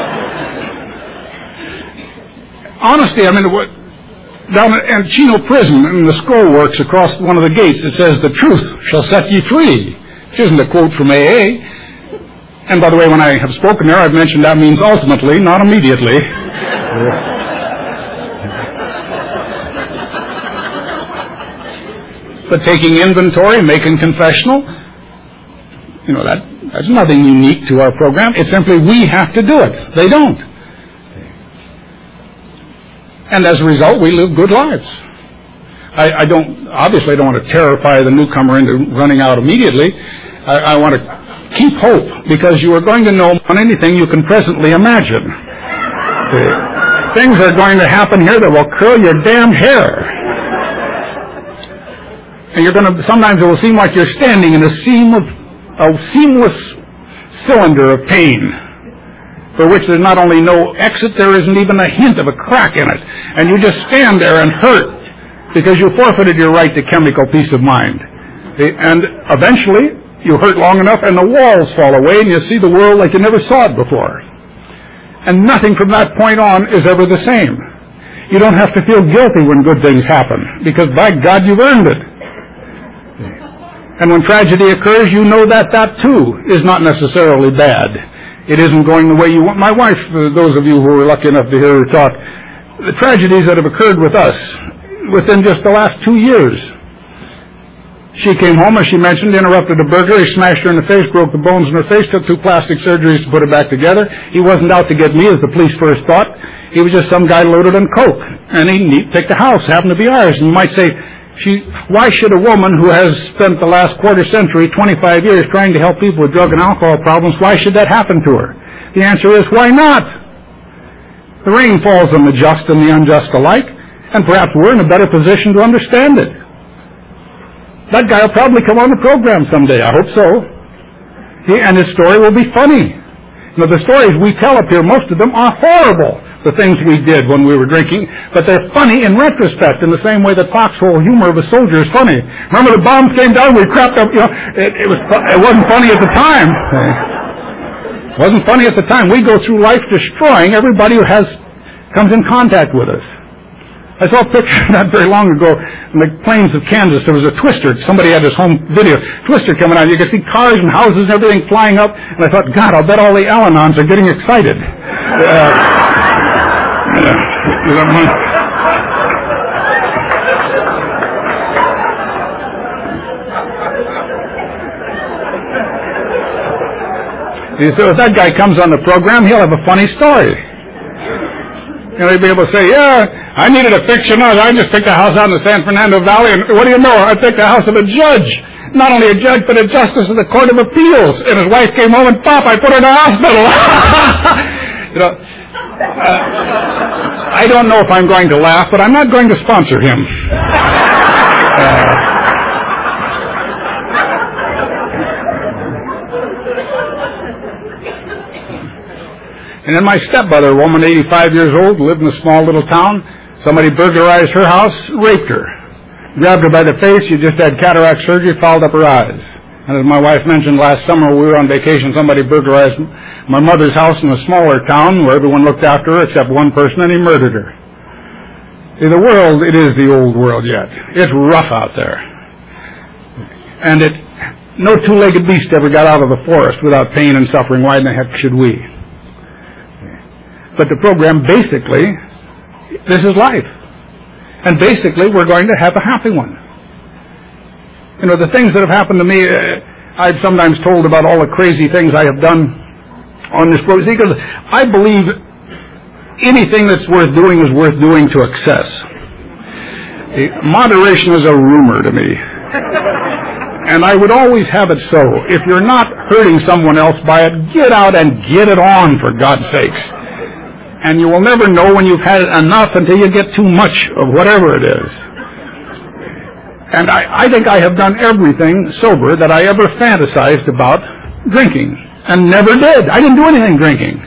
Speaker 1: honesty, I mean, what, down at Chino Prison, in the scroll works across one of the gates, it says, "The truth shall set ye free," which isn't a quote from A A. And by the way, when I have spoken there, I've mentioned that means ultimately, not immediately. But taking inventory, making confessional, you know, that that's nothing unique to our program. It's simply we have to do it. They don't. And as a result, we live good lives. I, I don't, obviously I don't want to terrify the newcomer into running out immediately. I, I want to keep hope, because you are going to know on anything you can presently imagine. Uh, things are going to happen here that will curl your damned hair. And you're going to, sometimes it will seem like you're standing in a seam of, a seamless cylinder of pain, for which there's not only no exit, there isn't even a hint of a crack in it. And you just stand there and hurt, because you forfeited your right to chemical peace of mind. And eventually, you hurt long enough and the walls fall away and you see the world like you never saw it before. And nothing from that point on is ever the same. You don't have to feel guilty when good things happen, because by God you've earned it. And when tragedy occurs, you know that that too is not necessarily bad. It isn't going the way you want. My wife, those of you who were lucky enough to hear her talk, the tragedies that have occurred with us within just the last two years. She came home, as she mentioned, interrupted a burglar. He smashed her in the face, broke the bones in her face, took two plastic surgeries to put her back together. He wasn't out to get me, as the police first thought. He was just some guy loaded on coke. And he, he picked a house, happened to be ours. And you might say, she, why should a woman who has spent the last quarter century, twenty-five years, trying to help people with drug and alcohol problems, why should that happen to her? The answer is, why not? The rain falls on the just and the unjust alike, and perhaps we're in a better position to understand it. That guy will probably come on the program someday. I hope so. He, and his story will be funny. You know, the stories we tell up here, most of them are horrible, the things we did when we were drinking, but they're funny in retrospect, in the same way that foxhole humor of a soldier is funny. Remember the bombs came down, we crapped up, you know, it, it, was, it wasn't funny at the time. It wasn't funny at the time. We go through life destroying everybody who has comes in contact with us. I saw a picture not very long ago in the plains of Kansas. There was a twister. Somebody had this home video. Twister coming out. You could see cars and houses and everything flying up. And I thought, God, I'll bet all the Al-Anons are getting excited. Uh, so if that guy comes on the program, he'll have a funny story. You know, he'd be able to say, yeah, I needed a fiction. I just picked a house out in the San Fernando Valley, and what do you know? I picked a house of a judge. Not only a judge, but a justice of the Court of Appeals. And his wife came home and, Pop, I put her in a hospital. You know, uh, I don't know if I'm going to laugh, but I'm not going to sponsor him. Uh, And then my stepmother, a woman eighty-five years old, lived in a small little town. Somebody burglarized her house, raped her. Grabbed her by the face. She just had cataract surgery, fouled up her eyes. And as my wife mentioned last summer, we were on vacation. Somebody burglarized my mother's house in a smaller town where everyone looked after her except one person, and he murdered her. See, the world, it is the old world yet. It's rough out there. And it, no two-legged beast ever got out of the forest without pain and suffering. Why in the heck should we? But the program, basically, this is life. And basically, we're going to have a happy one. You know, the things that have happened to me, uh, I've sometimes told about all the crazy things I have done on this program. Because I believe anything that's worth doing is worth doing to excess. Uh, moderation is a rumor to me. And I would always have it so. If you're not hurting someone else by it, get out and get it on, for God's sakes. And you will never know when you've had enough until you get too much of whatever it is. And I, I think I have done everything sober that I ever fantasized about drinking, and never did. I didn't do anything drinking.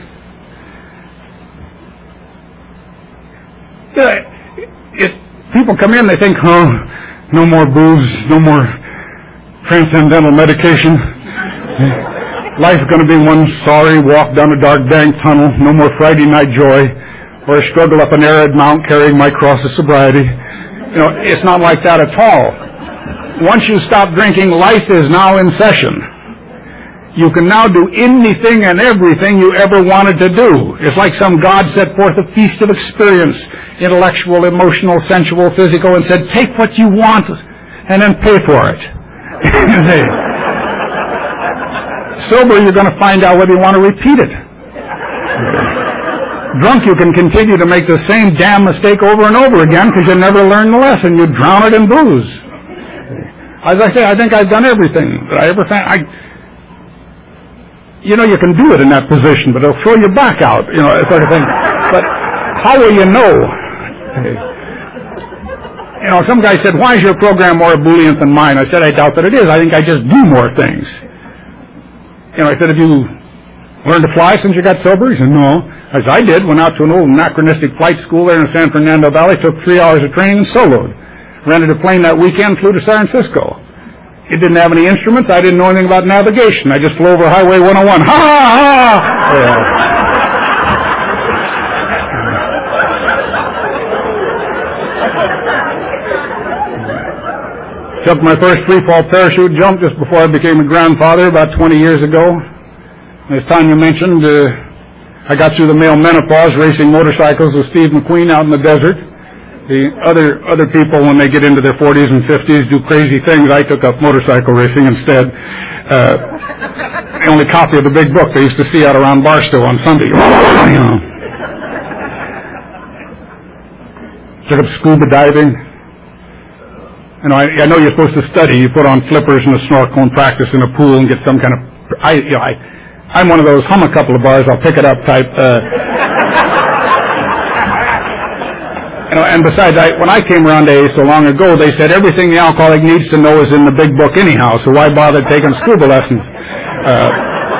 Speaker 1: It, people come in, they think, oh, no more booze, no more transcendental medication. Life's going to be one sorry walk down a dark, dank tunnel, no more Friday night joy, or a struggle up an arid mount carrying my cross of sobriety. You know, it's not like that at all. Once you stop drinking, life is now in session. You can now do anything and everything you ever wanted to do. It's like some God set forth a feast of experience, intellectual, emotional, sensual, physical, and said, take what you want and then pay for it. Sober, you're going to find out whether you want to repeat it. Drunk, you can continue to make the same damn mistake over and over again because you never learn the lesson. You drown it in booze. As I say, I think I've done everything that I ever found. I, you know, you can do it in that position, but it'll throw you back out, you know, sort of thing. But how will you know? You know, some guy said, why is your program more ebullient than mine? I said, I doubt that it is. I think I just do more things. You know, I said, have you learned to fly since you got sober? He said, no. I said, I did. Went out to an old anachronistic flight school there in the San Fernando Valley, took three hours of training and soloed. Rented a plane that weekend, flew to San Francisco. It didn't have any instruments. I didn't know anything about navigation. I just flew over Highway one oh one. Ha, ha, ha! Yeah. Took my first free-fall parachute jump just before I became a grandfather about twenty years ago. As Tanya mentioned, uh, I got through the male menopause racing motorcycles with Steve McQueen out in the desert. The other other people, when they get into their forties and fifties, do crazy things. I took up motorcycle racing instead. Uh, the only copy of the big book they used to see out around Barstow on Sunday. You know. Took up scuba diving. You know, I, I know you're supposed to study. You put on flippers and a snorkel and practice in a pool and get some kind of. I, you know, I, I'm one of those hum a couple of bars, I'll pick it up type. Uh, You know, and besides, I, when I came around A A so long ago, they said everything the alcoholic needs to know is in the big book anyhow, so why bother taking scuba lessons? Uh,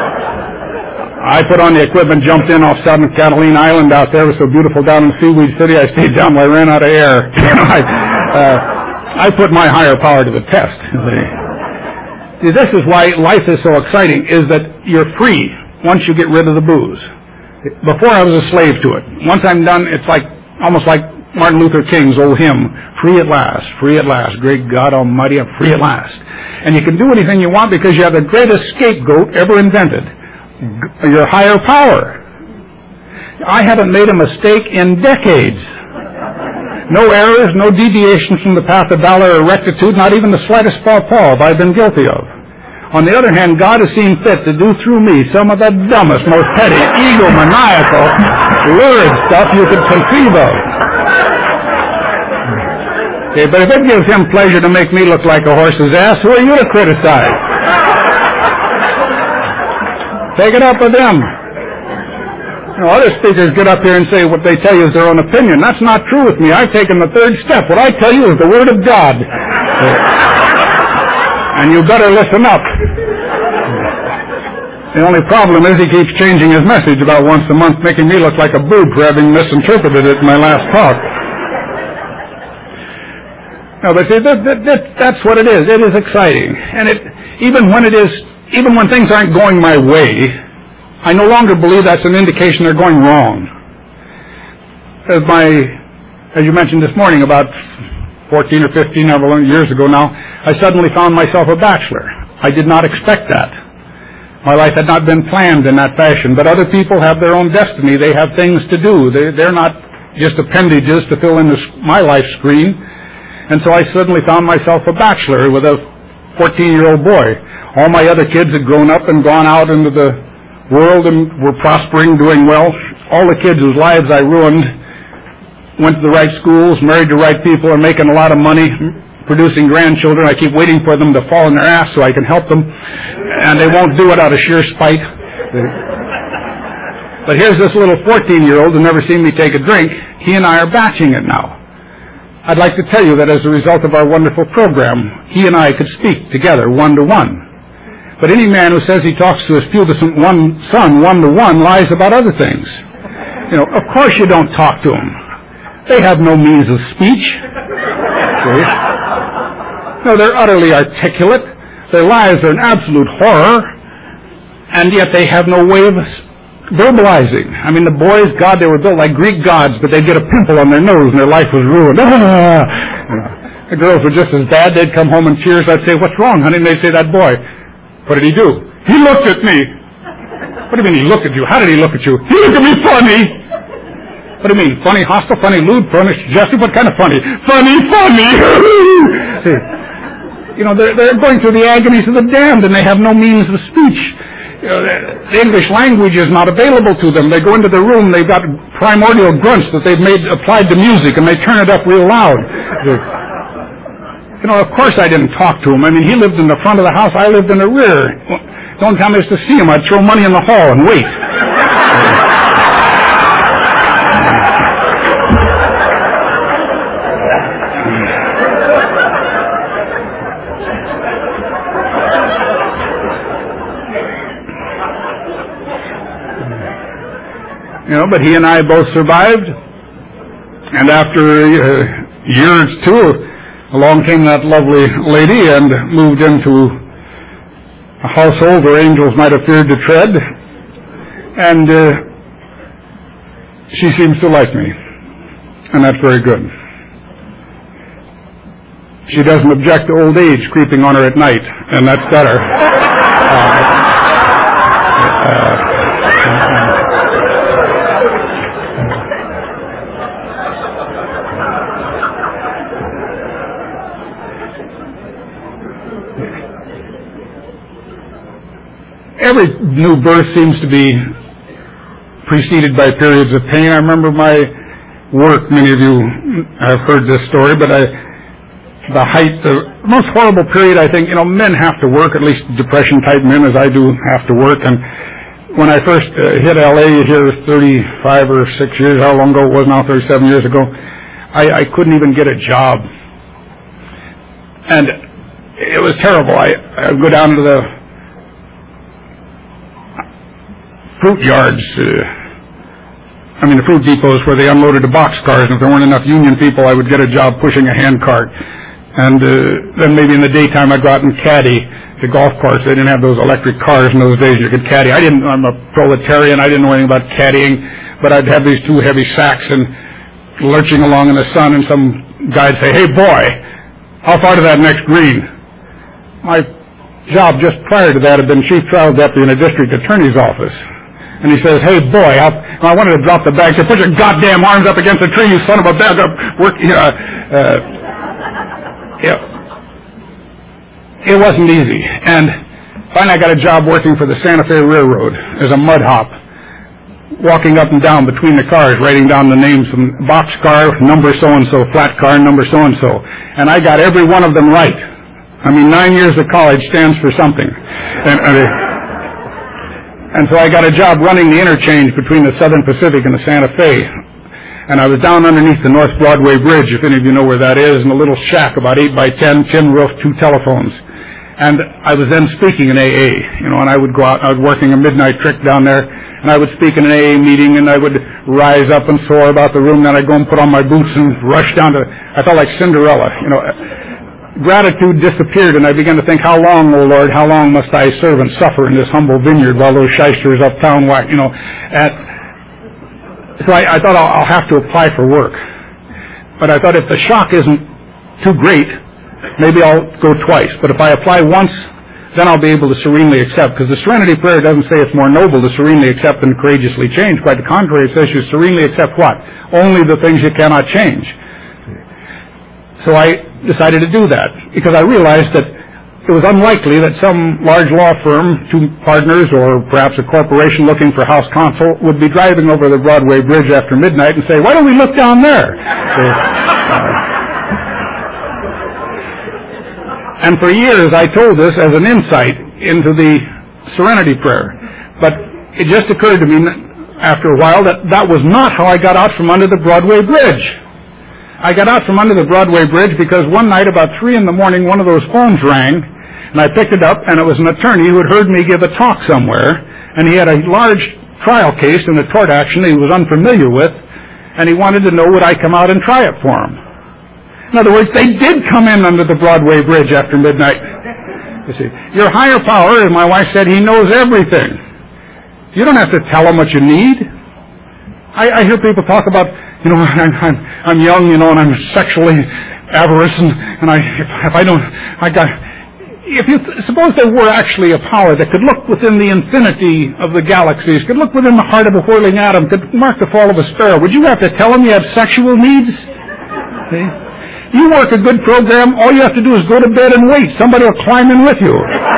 Speaker 1: I put on the equipment, jumped in off Southern Catalina Island out there. It was so beautiful down in Seaweed City. I stayed down till I ran out of air. I, uh, I put my higher power to the test. See, this is why life is so exciting, is that you're free once you get rid of the booze. Before I was a slave to it. Once I'm done, it's like almost like Martin Luther King's old hymn, free at last, free at last, great God Almighty, I'm free at last. And you can do anything you want because you have the greatest scapegoat ever invented, your higher power. I haven't made a mistake in decades. No errors, no deviations from the path of valor or rectitude, not even the slightest faux pas have I been guilty of. On the other hand, God has seen fit to do through me some of the dumbest, most petty, egomaniacal, lurid stuff you could conceive of. Okay, but if it gives him pleasure to make me look like a horse's ass, who are you to criticize? Take it up with them. You know, other speakers get up here and say what they tell you is their own opinion. That's not true with me. I've taken the third step. What I tell you is the Word of God. And you better listen up. The only problem is he keeps changing his message about once a month, making me look like a boob for having misinterpreted it in my last talk. No, but see, that, that, that, that's what it is. It is exciting. And it, even when it is, even when things aren't going my way, I no longer believe that's an indication they're going wrong. As my, as you mentioned this morning, about fourteen or fifteen years ago now, I suddenly found myself a bachelor. I did not expect that. My life had not been planned in that fashion, but other people have their own destiny. They have things to do. They, they're not just appendages to fill in this, my life screen. And so I suddenly found myself a bachelor with a fourteen-year-old boy. All my other kids had grown up and gone out into the world and were prospering, doing well. All the kids whose lives I ruined went to the right schools, married the right people, are making a lot of money, producing grandchildren. I keep waiting for them to fall in their ass so I can help them, and they won't do it out of sheer spite. But here's this little fourteen-year-old who never seen me take a drink. He and I are batching it now. I'd like to tell you that as a result of our wonderful program, he and I could speak together one-to-one. But any man who says he talks to his pubescent one son one-to-one lies about other things. You know, of course you don't talk to them. They have no means of speech. See? No, they're utterly articulate. Their lives are an absolute horror, and yet they have no way of verbalizing. I mean, the boys, God, they were built like Greek gods, but they'd get a pimple on their nose and their life was ruined. Ah! You know, the girls were just as bad. They'd come home in tears. I'd say, "What's wrong, honey?" And they'd say, "That boy. What did he do?" "He looked at me." "What do you mean he looked at you? How did he look at you?" "He looked at me funny." "What do you mean? Funny, hostile, funny, lewd, funny, suggestive? What kind of funny?" "Funny, funny." See, you know, they're, they're going through the agonies of the damned, and they have no means of speech. You know, the English language is not available to them. They go into the room, they've got primordial grunts that they've made applied to music, and they turn it up real loud. You know, of course I didn't talk to him. I mean, he lived in the front of the house, I lived in the rear. The only time I used to see him, I'd throw money in the hall and wait. You know, but he and I both survived, and after a year or two, along came that lovely lady and moved into a household where angels might have feared to tread, and uh, she seems to like me, and that's very good. She doesn't object to old age creeping on her at night, and that's better. Uh, uh, Every new birth seems to be preceded by periods of pain. I remember my work, many of you have heard this story, but I, the height, the most horrible period, I think, you know, men have to work, at least depression-type men, as I do, have to work. And when I first uh, hit L A here thirty-five or six years, how long ago it was now, thirty-seven years ago, I, I couldn't even get a job. And it was terrible. I, I would go down to the fruit yards, uh, I mean the fruit depots where they unloaded the boxcars, and if there weren't enough union people, I would get a job pushing a hand cart. And uh, then maybe in the daytime I'd go out and caddy the golf course. They didn't have those electric cars in those days you could caddy. I didn't, I'm a proletarian, I didn't know anything about caddying, but I'd have these two heavy sacks and lurching along in the sun, and some guy'd say, "Hey boy, how far to that next green?" My job just prior to that had been chief trial deputy in a district attorney's office. And he says, "Hey boy, I'll, I wanted to drop the bag. So put your goddamn arms up against the tree, you son of a bitch. Work, you know, uh, yeah. It wasn't easy. And finally I got a job working for the Santa Fe Railroad as a mud hop, walking up and down between the cars, writing down the names from boxcar, number so-and-so, flat car, number so-and-so. And I got every one of them right. I mean, nine years of college stands for something. And, and, and so I got a job running the interchange between the Southern Pacific and the Santa Fe. And I was down underneath the North Broadway Bridge, if any of you know where that is, in a little shack about eight by ten, tin roof, two telephones. And I was then speaking in A A, you know, and I would go out, I was working a midnight trick down there, and I would speak in an A A meeting, and I would rise up and soar about the room, then I'd go and put on my boots and rush down to, I felt like Cinderella, you know. Gratitude disappeared, and I began to think, how long, O Lord, how long must I serve and suffer in this humble vineyard while those shysters uptown, you know. And so I, I thought I'll, I'll have to apply for work. But I thought if the shock isn't too great, maybe I'll go twice. But if I apply once, then I'll be able to serenely accept. Because the Serenity Prayer doesn't say it's more noble to serenely accept than courageously change. Quite the contrary, it says you serenely accept what? Only the things you cannot change. So I decided to do that because I realized that it was unlikely that some large law firm, two partners, or perhaps a corporation looking for house counsel would be driving over the Broadway Bridge after midnight and say, "Why don't we look down there?" So, uh, and for years I told this as an insight into the Serenity Prayer. But it just occurred to me after a while that that was not how I got out from under the Broadway Bridge. I got out from under the Broadway Bridge because one night about three in the morning one of those phones rang, and I picked it up, and it was an attorney who had heard me give a talk somewhere, and he had a large trial case in a tort action that he was unfamiliar with, and he wanted to know would I come out and try it for him. In other words, they did come in under the Broadway Bridge after midnight. You see, your higher power, as my wife said, he knows everything. You don't have to tell him what you need. I, I hear people talk about, you know, I'm, I'm, I'm young, you know, and I'm sexually avaricious, and, and I, if, if I don't, I got, if you, suppose there were actually a power that could look within the infinity of the galaxies, could look within the heart of a whirling atom, could mark the fall of a sparrow, would you have to tell him you have sexual needs? See? You work a good program, all you have to do is go to bed and wait. Somebody will climb in with you.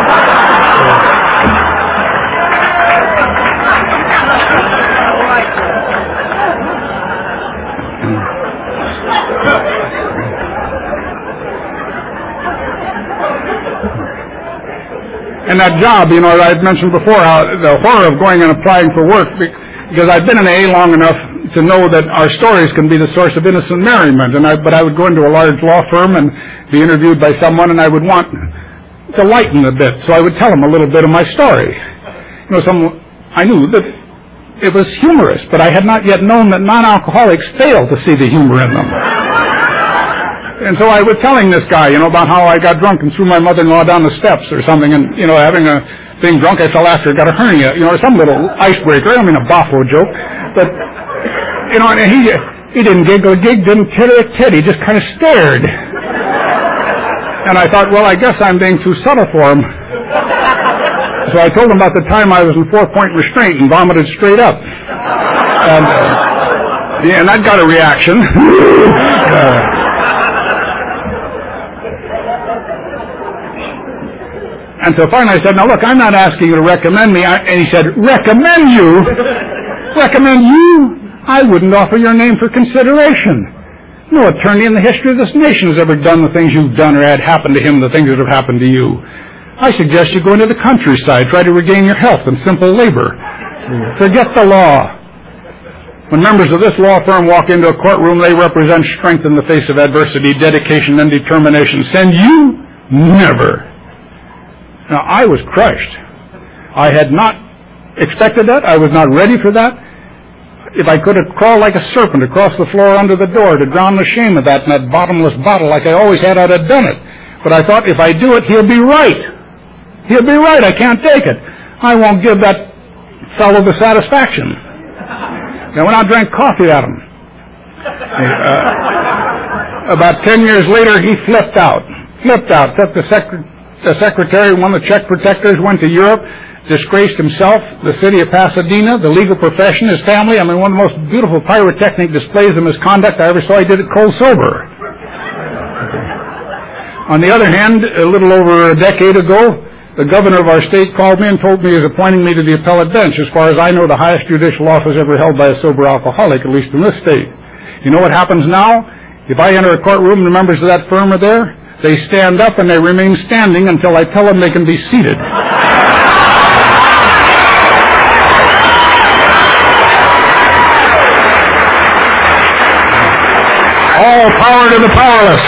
Speaker 1: And that job, you know, I'd mentioned before, how the horror of going and applying for work, because I'd been in A A long enough to know that our stories can be the source of innocent merriment. And I, but I would go into a large law firm and be interviewed by someone, and I would want to lighten a bit. So I would tell them a little bit of my story. You know, some I knew that it was humorous, but I had not yet known that non-alcoholics fail to see the humor in them. And so I was telling this guy, you know, about how I got drunk and threw my mother-in-law down the steps or something, and, you know, having a being drunk, I fell after, got a hernia, you know, some little icebreaker. I mean, a boffo joke. But, you know, and he he didn't giggle a gig, didn't titter a tit. He just kind of stared. And I thought, well, I guess I'm being too subtle for him. So I told him about the time I was in four-point restraint and vomited straight up. And, uh, yeah, and that got a reaction. uh, And so finally I said, now look, I'm not asking you to recommend me. I, and he said, recommend you? Recommend you? I wouldn't offer your name for consideration. No attorney in the history of this nation has ever done the things you've done or had happen to him, the things that have happened to you. I suggest you go into the countryside, try to regain your health and simple labor. Forget the law. When members of this law firm walk into a courtroom, they represent strength in the face of adversity, dedication, and determination. Send you? Never. Now, I was crushed. I had not expected that. I was not ready for that. If I could have crawled like a serpent across the floor under the door to drown the shame of that in that bottomless bottle like I always had, I'd have done it. But I thought, if I do it, he'll be right. He'll be right. I can't take it. I won't give that fellow the satisfaction. I went out and drank coffee at him. Uh, about ten years later, he flipped out. Flipped out. Took the, sec- the secretary, one of the check protectors, went to Europe, disgraced himself, the city of Pasadena, the legal profession, his family. I mean, one of the most beautiful pyrotechnic displays of misconduct I ever saw. He did it cold sober. On the other hand, a little over a decade ago, the governor of our state called me and told me he was appointing me to the appellate bench. As far as I know, the highest judicial office ever held by a sober alcoholic, at least in this state. You know what happens now? If I enter a courtroom and the members of that firm are there, they stand up and they remain standing until I tell them they can be seated. All power to the powerless.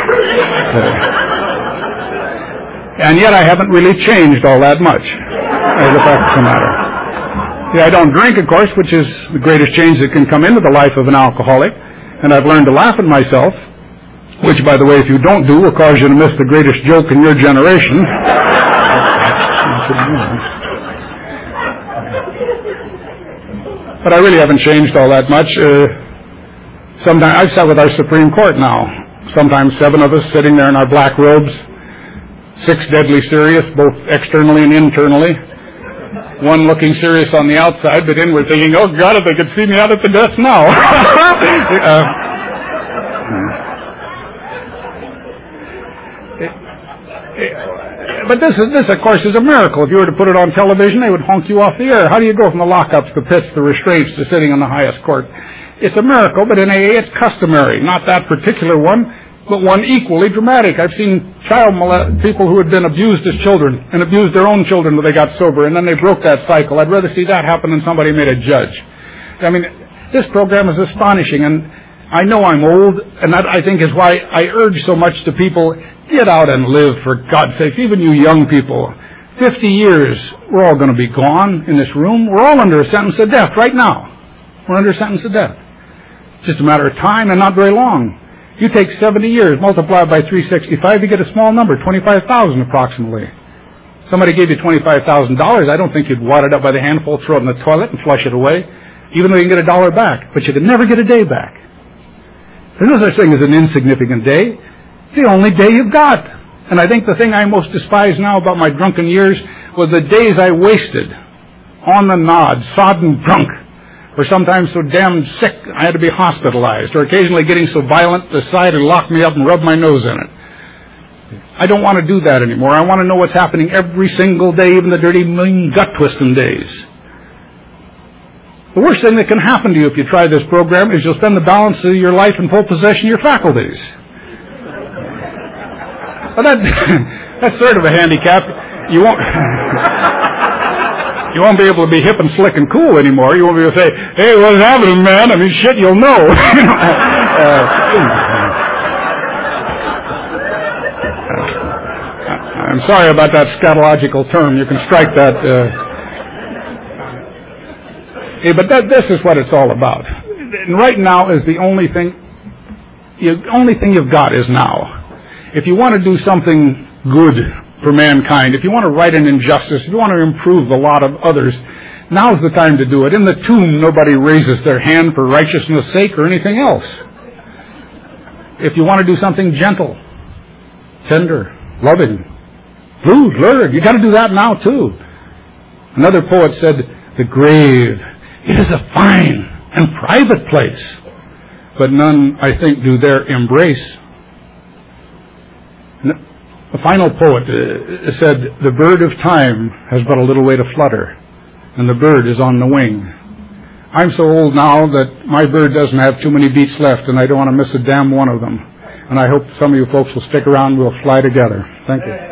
Speaker 1: And yet I haven't really changed all that much, as the fact of the matter. See, I don't drink, of course, which is the greatest change that can come into the life of an alcoholic. And I've learned to laugh at myself, which, by the way, if you don't do, will cause you to miss the greatest joke in your generation. But I really haven't changed all that much. Uh, sometimes I've sat with our Supreme Court now. Sometimes seven of us sitting there in our black robes, six deadly serious, both externally and internally. One looking serious on the outside, but inward thinking, oh, God, if they could see me out at the desk now. uh, but this, is, this, of course, is a miracle. If you were to put it on television, they would honk you off the air. How do you go from the lockups, the pits, the restraints, to sitting on the highest court? It's a miracle, but in A A it's customary. Not that particular one, but one equally dramatic. I've seen child molest- people who had been abused as children and abused their own children when they got sober, and then they broke that cycle. I'd rather see that happen than somebody made a judge. I mean, this program is astonishing, and I know I'm old, and that, I think, is why I urge so much to people, get out and live, for God's sake, even you young people. Fifty years, we're all going to be gone in this room. We're all under a sentence of death right now. We're under a sentence of death. It's just a matter of time and not very long. You take seventy years, multiply by three hundred sixty-five, you get a small number, twenty-five thousand approximately. Somebody gave you twenty-five thousand dollars, I don't think you'd wad it up by the handful, throw it in the toilet and flush it away, even though you can get a dollar back. But you can never get a day back. There's no such thing as an insignificant day. It's the only day you've got. And I think the thing I most despise now about my drunken years was the days I wasted on the nod, sodden drunk, or sometimes so damn sick I had to be hospitalized, or occasionally getting so violent the side and lock me up and rub my nose in it. I don't want to do that anymore. I want to know what's happening every single day, even the dirty, mean, gut-twisting days. The worst thing that can happen to you if you try this program is you'll spend the balance of your life in full possession of your faculties. Well, that, that's sort of a handicap. You won't... You won't be able to be hip and slick and cool anymore. You won't be able to say, hey, what's happening, man? I mean, shit, you'll know. uh, I'm sorry about that scatological term. You can strike that. Uh... Hey, but that, this is what it's all about. And right now is the only thing, the only thing you've got is now. If you want to do something good for mankind, if you want to right an injustice, if you want to improve the lot of others, now's the time to do it. In the tomb, nobody raises their hand for righteousness' sake or anything else. If you want to do something gentle, tender, loving, lewd, lurid, you got to do that now too. Another poet said, the grave, it is a fine and private place, but none, I think, do there embrace. A final poet uh, said, the bird of time has but a little way to flutter, and the bird is on the wing. I'm so old now that my bird doesn't have too many beats left, and I don't want to miss a damn one of them. And I hope some of you folks will stick around and we'll fly together. Thank you.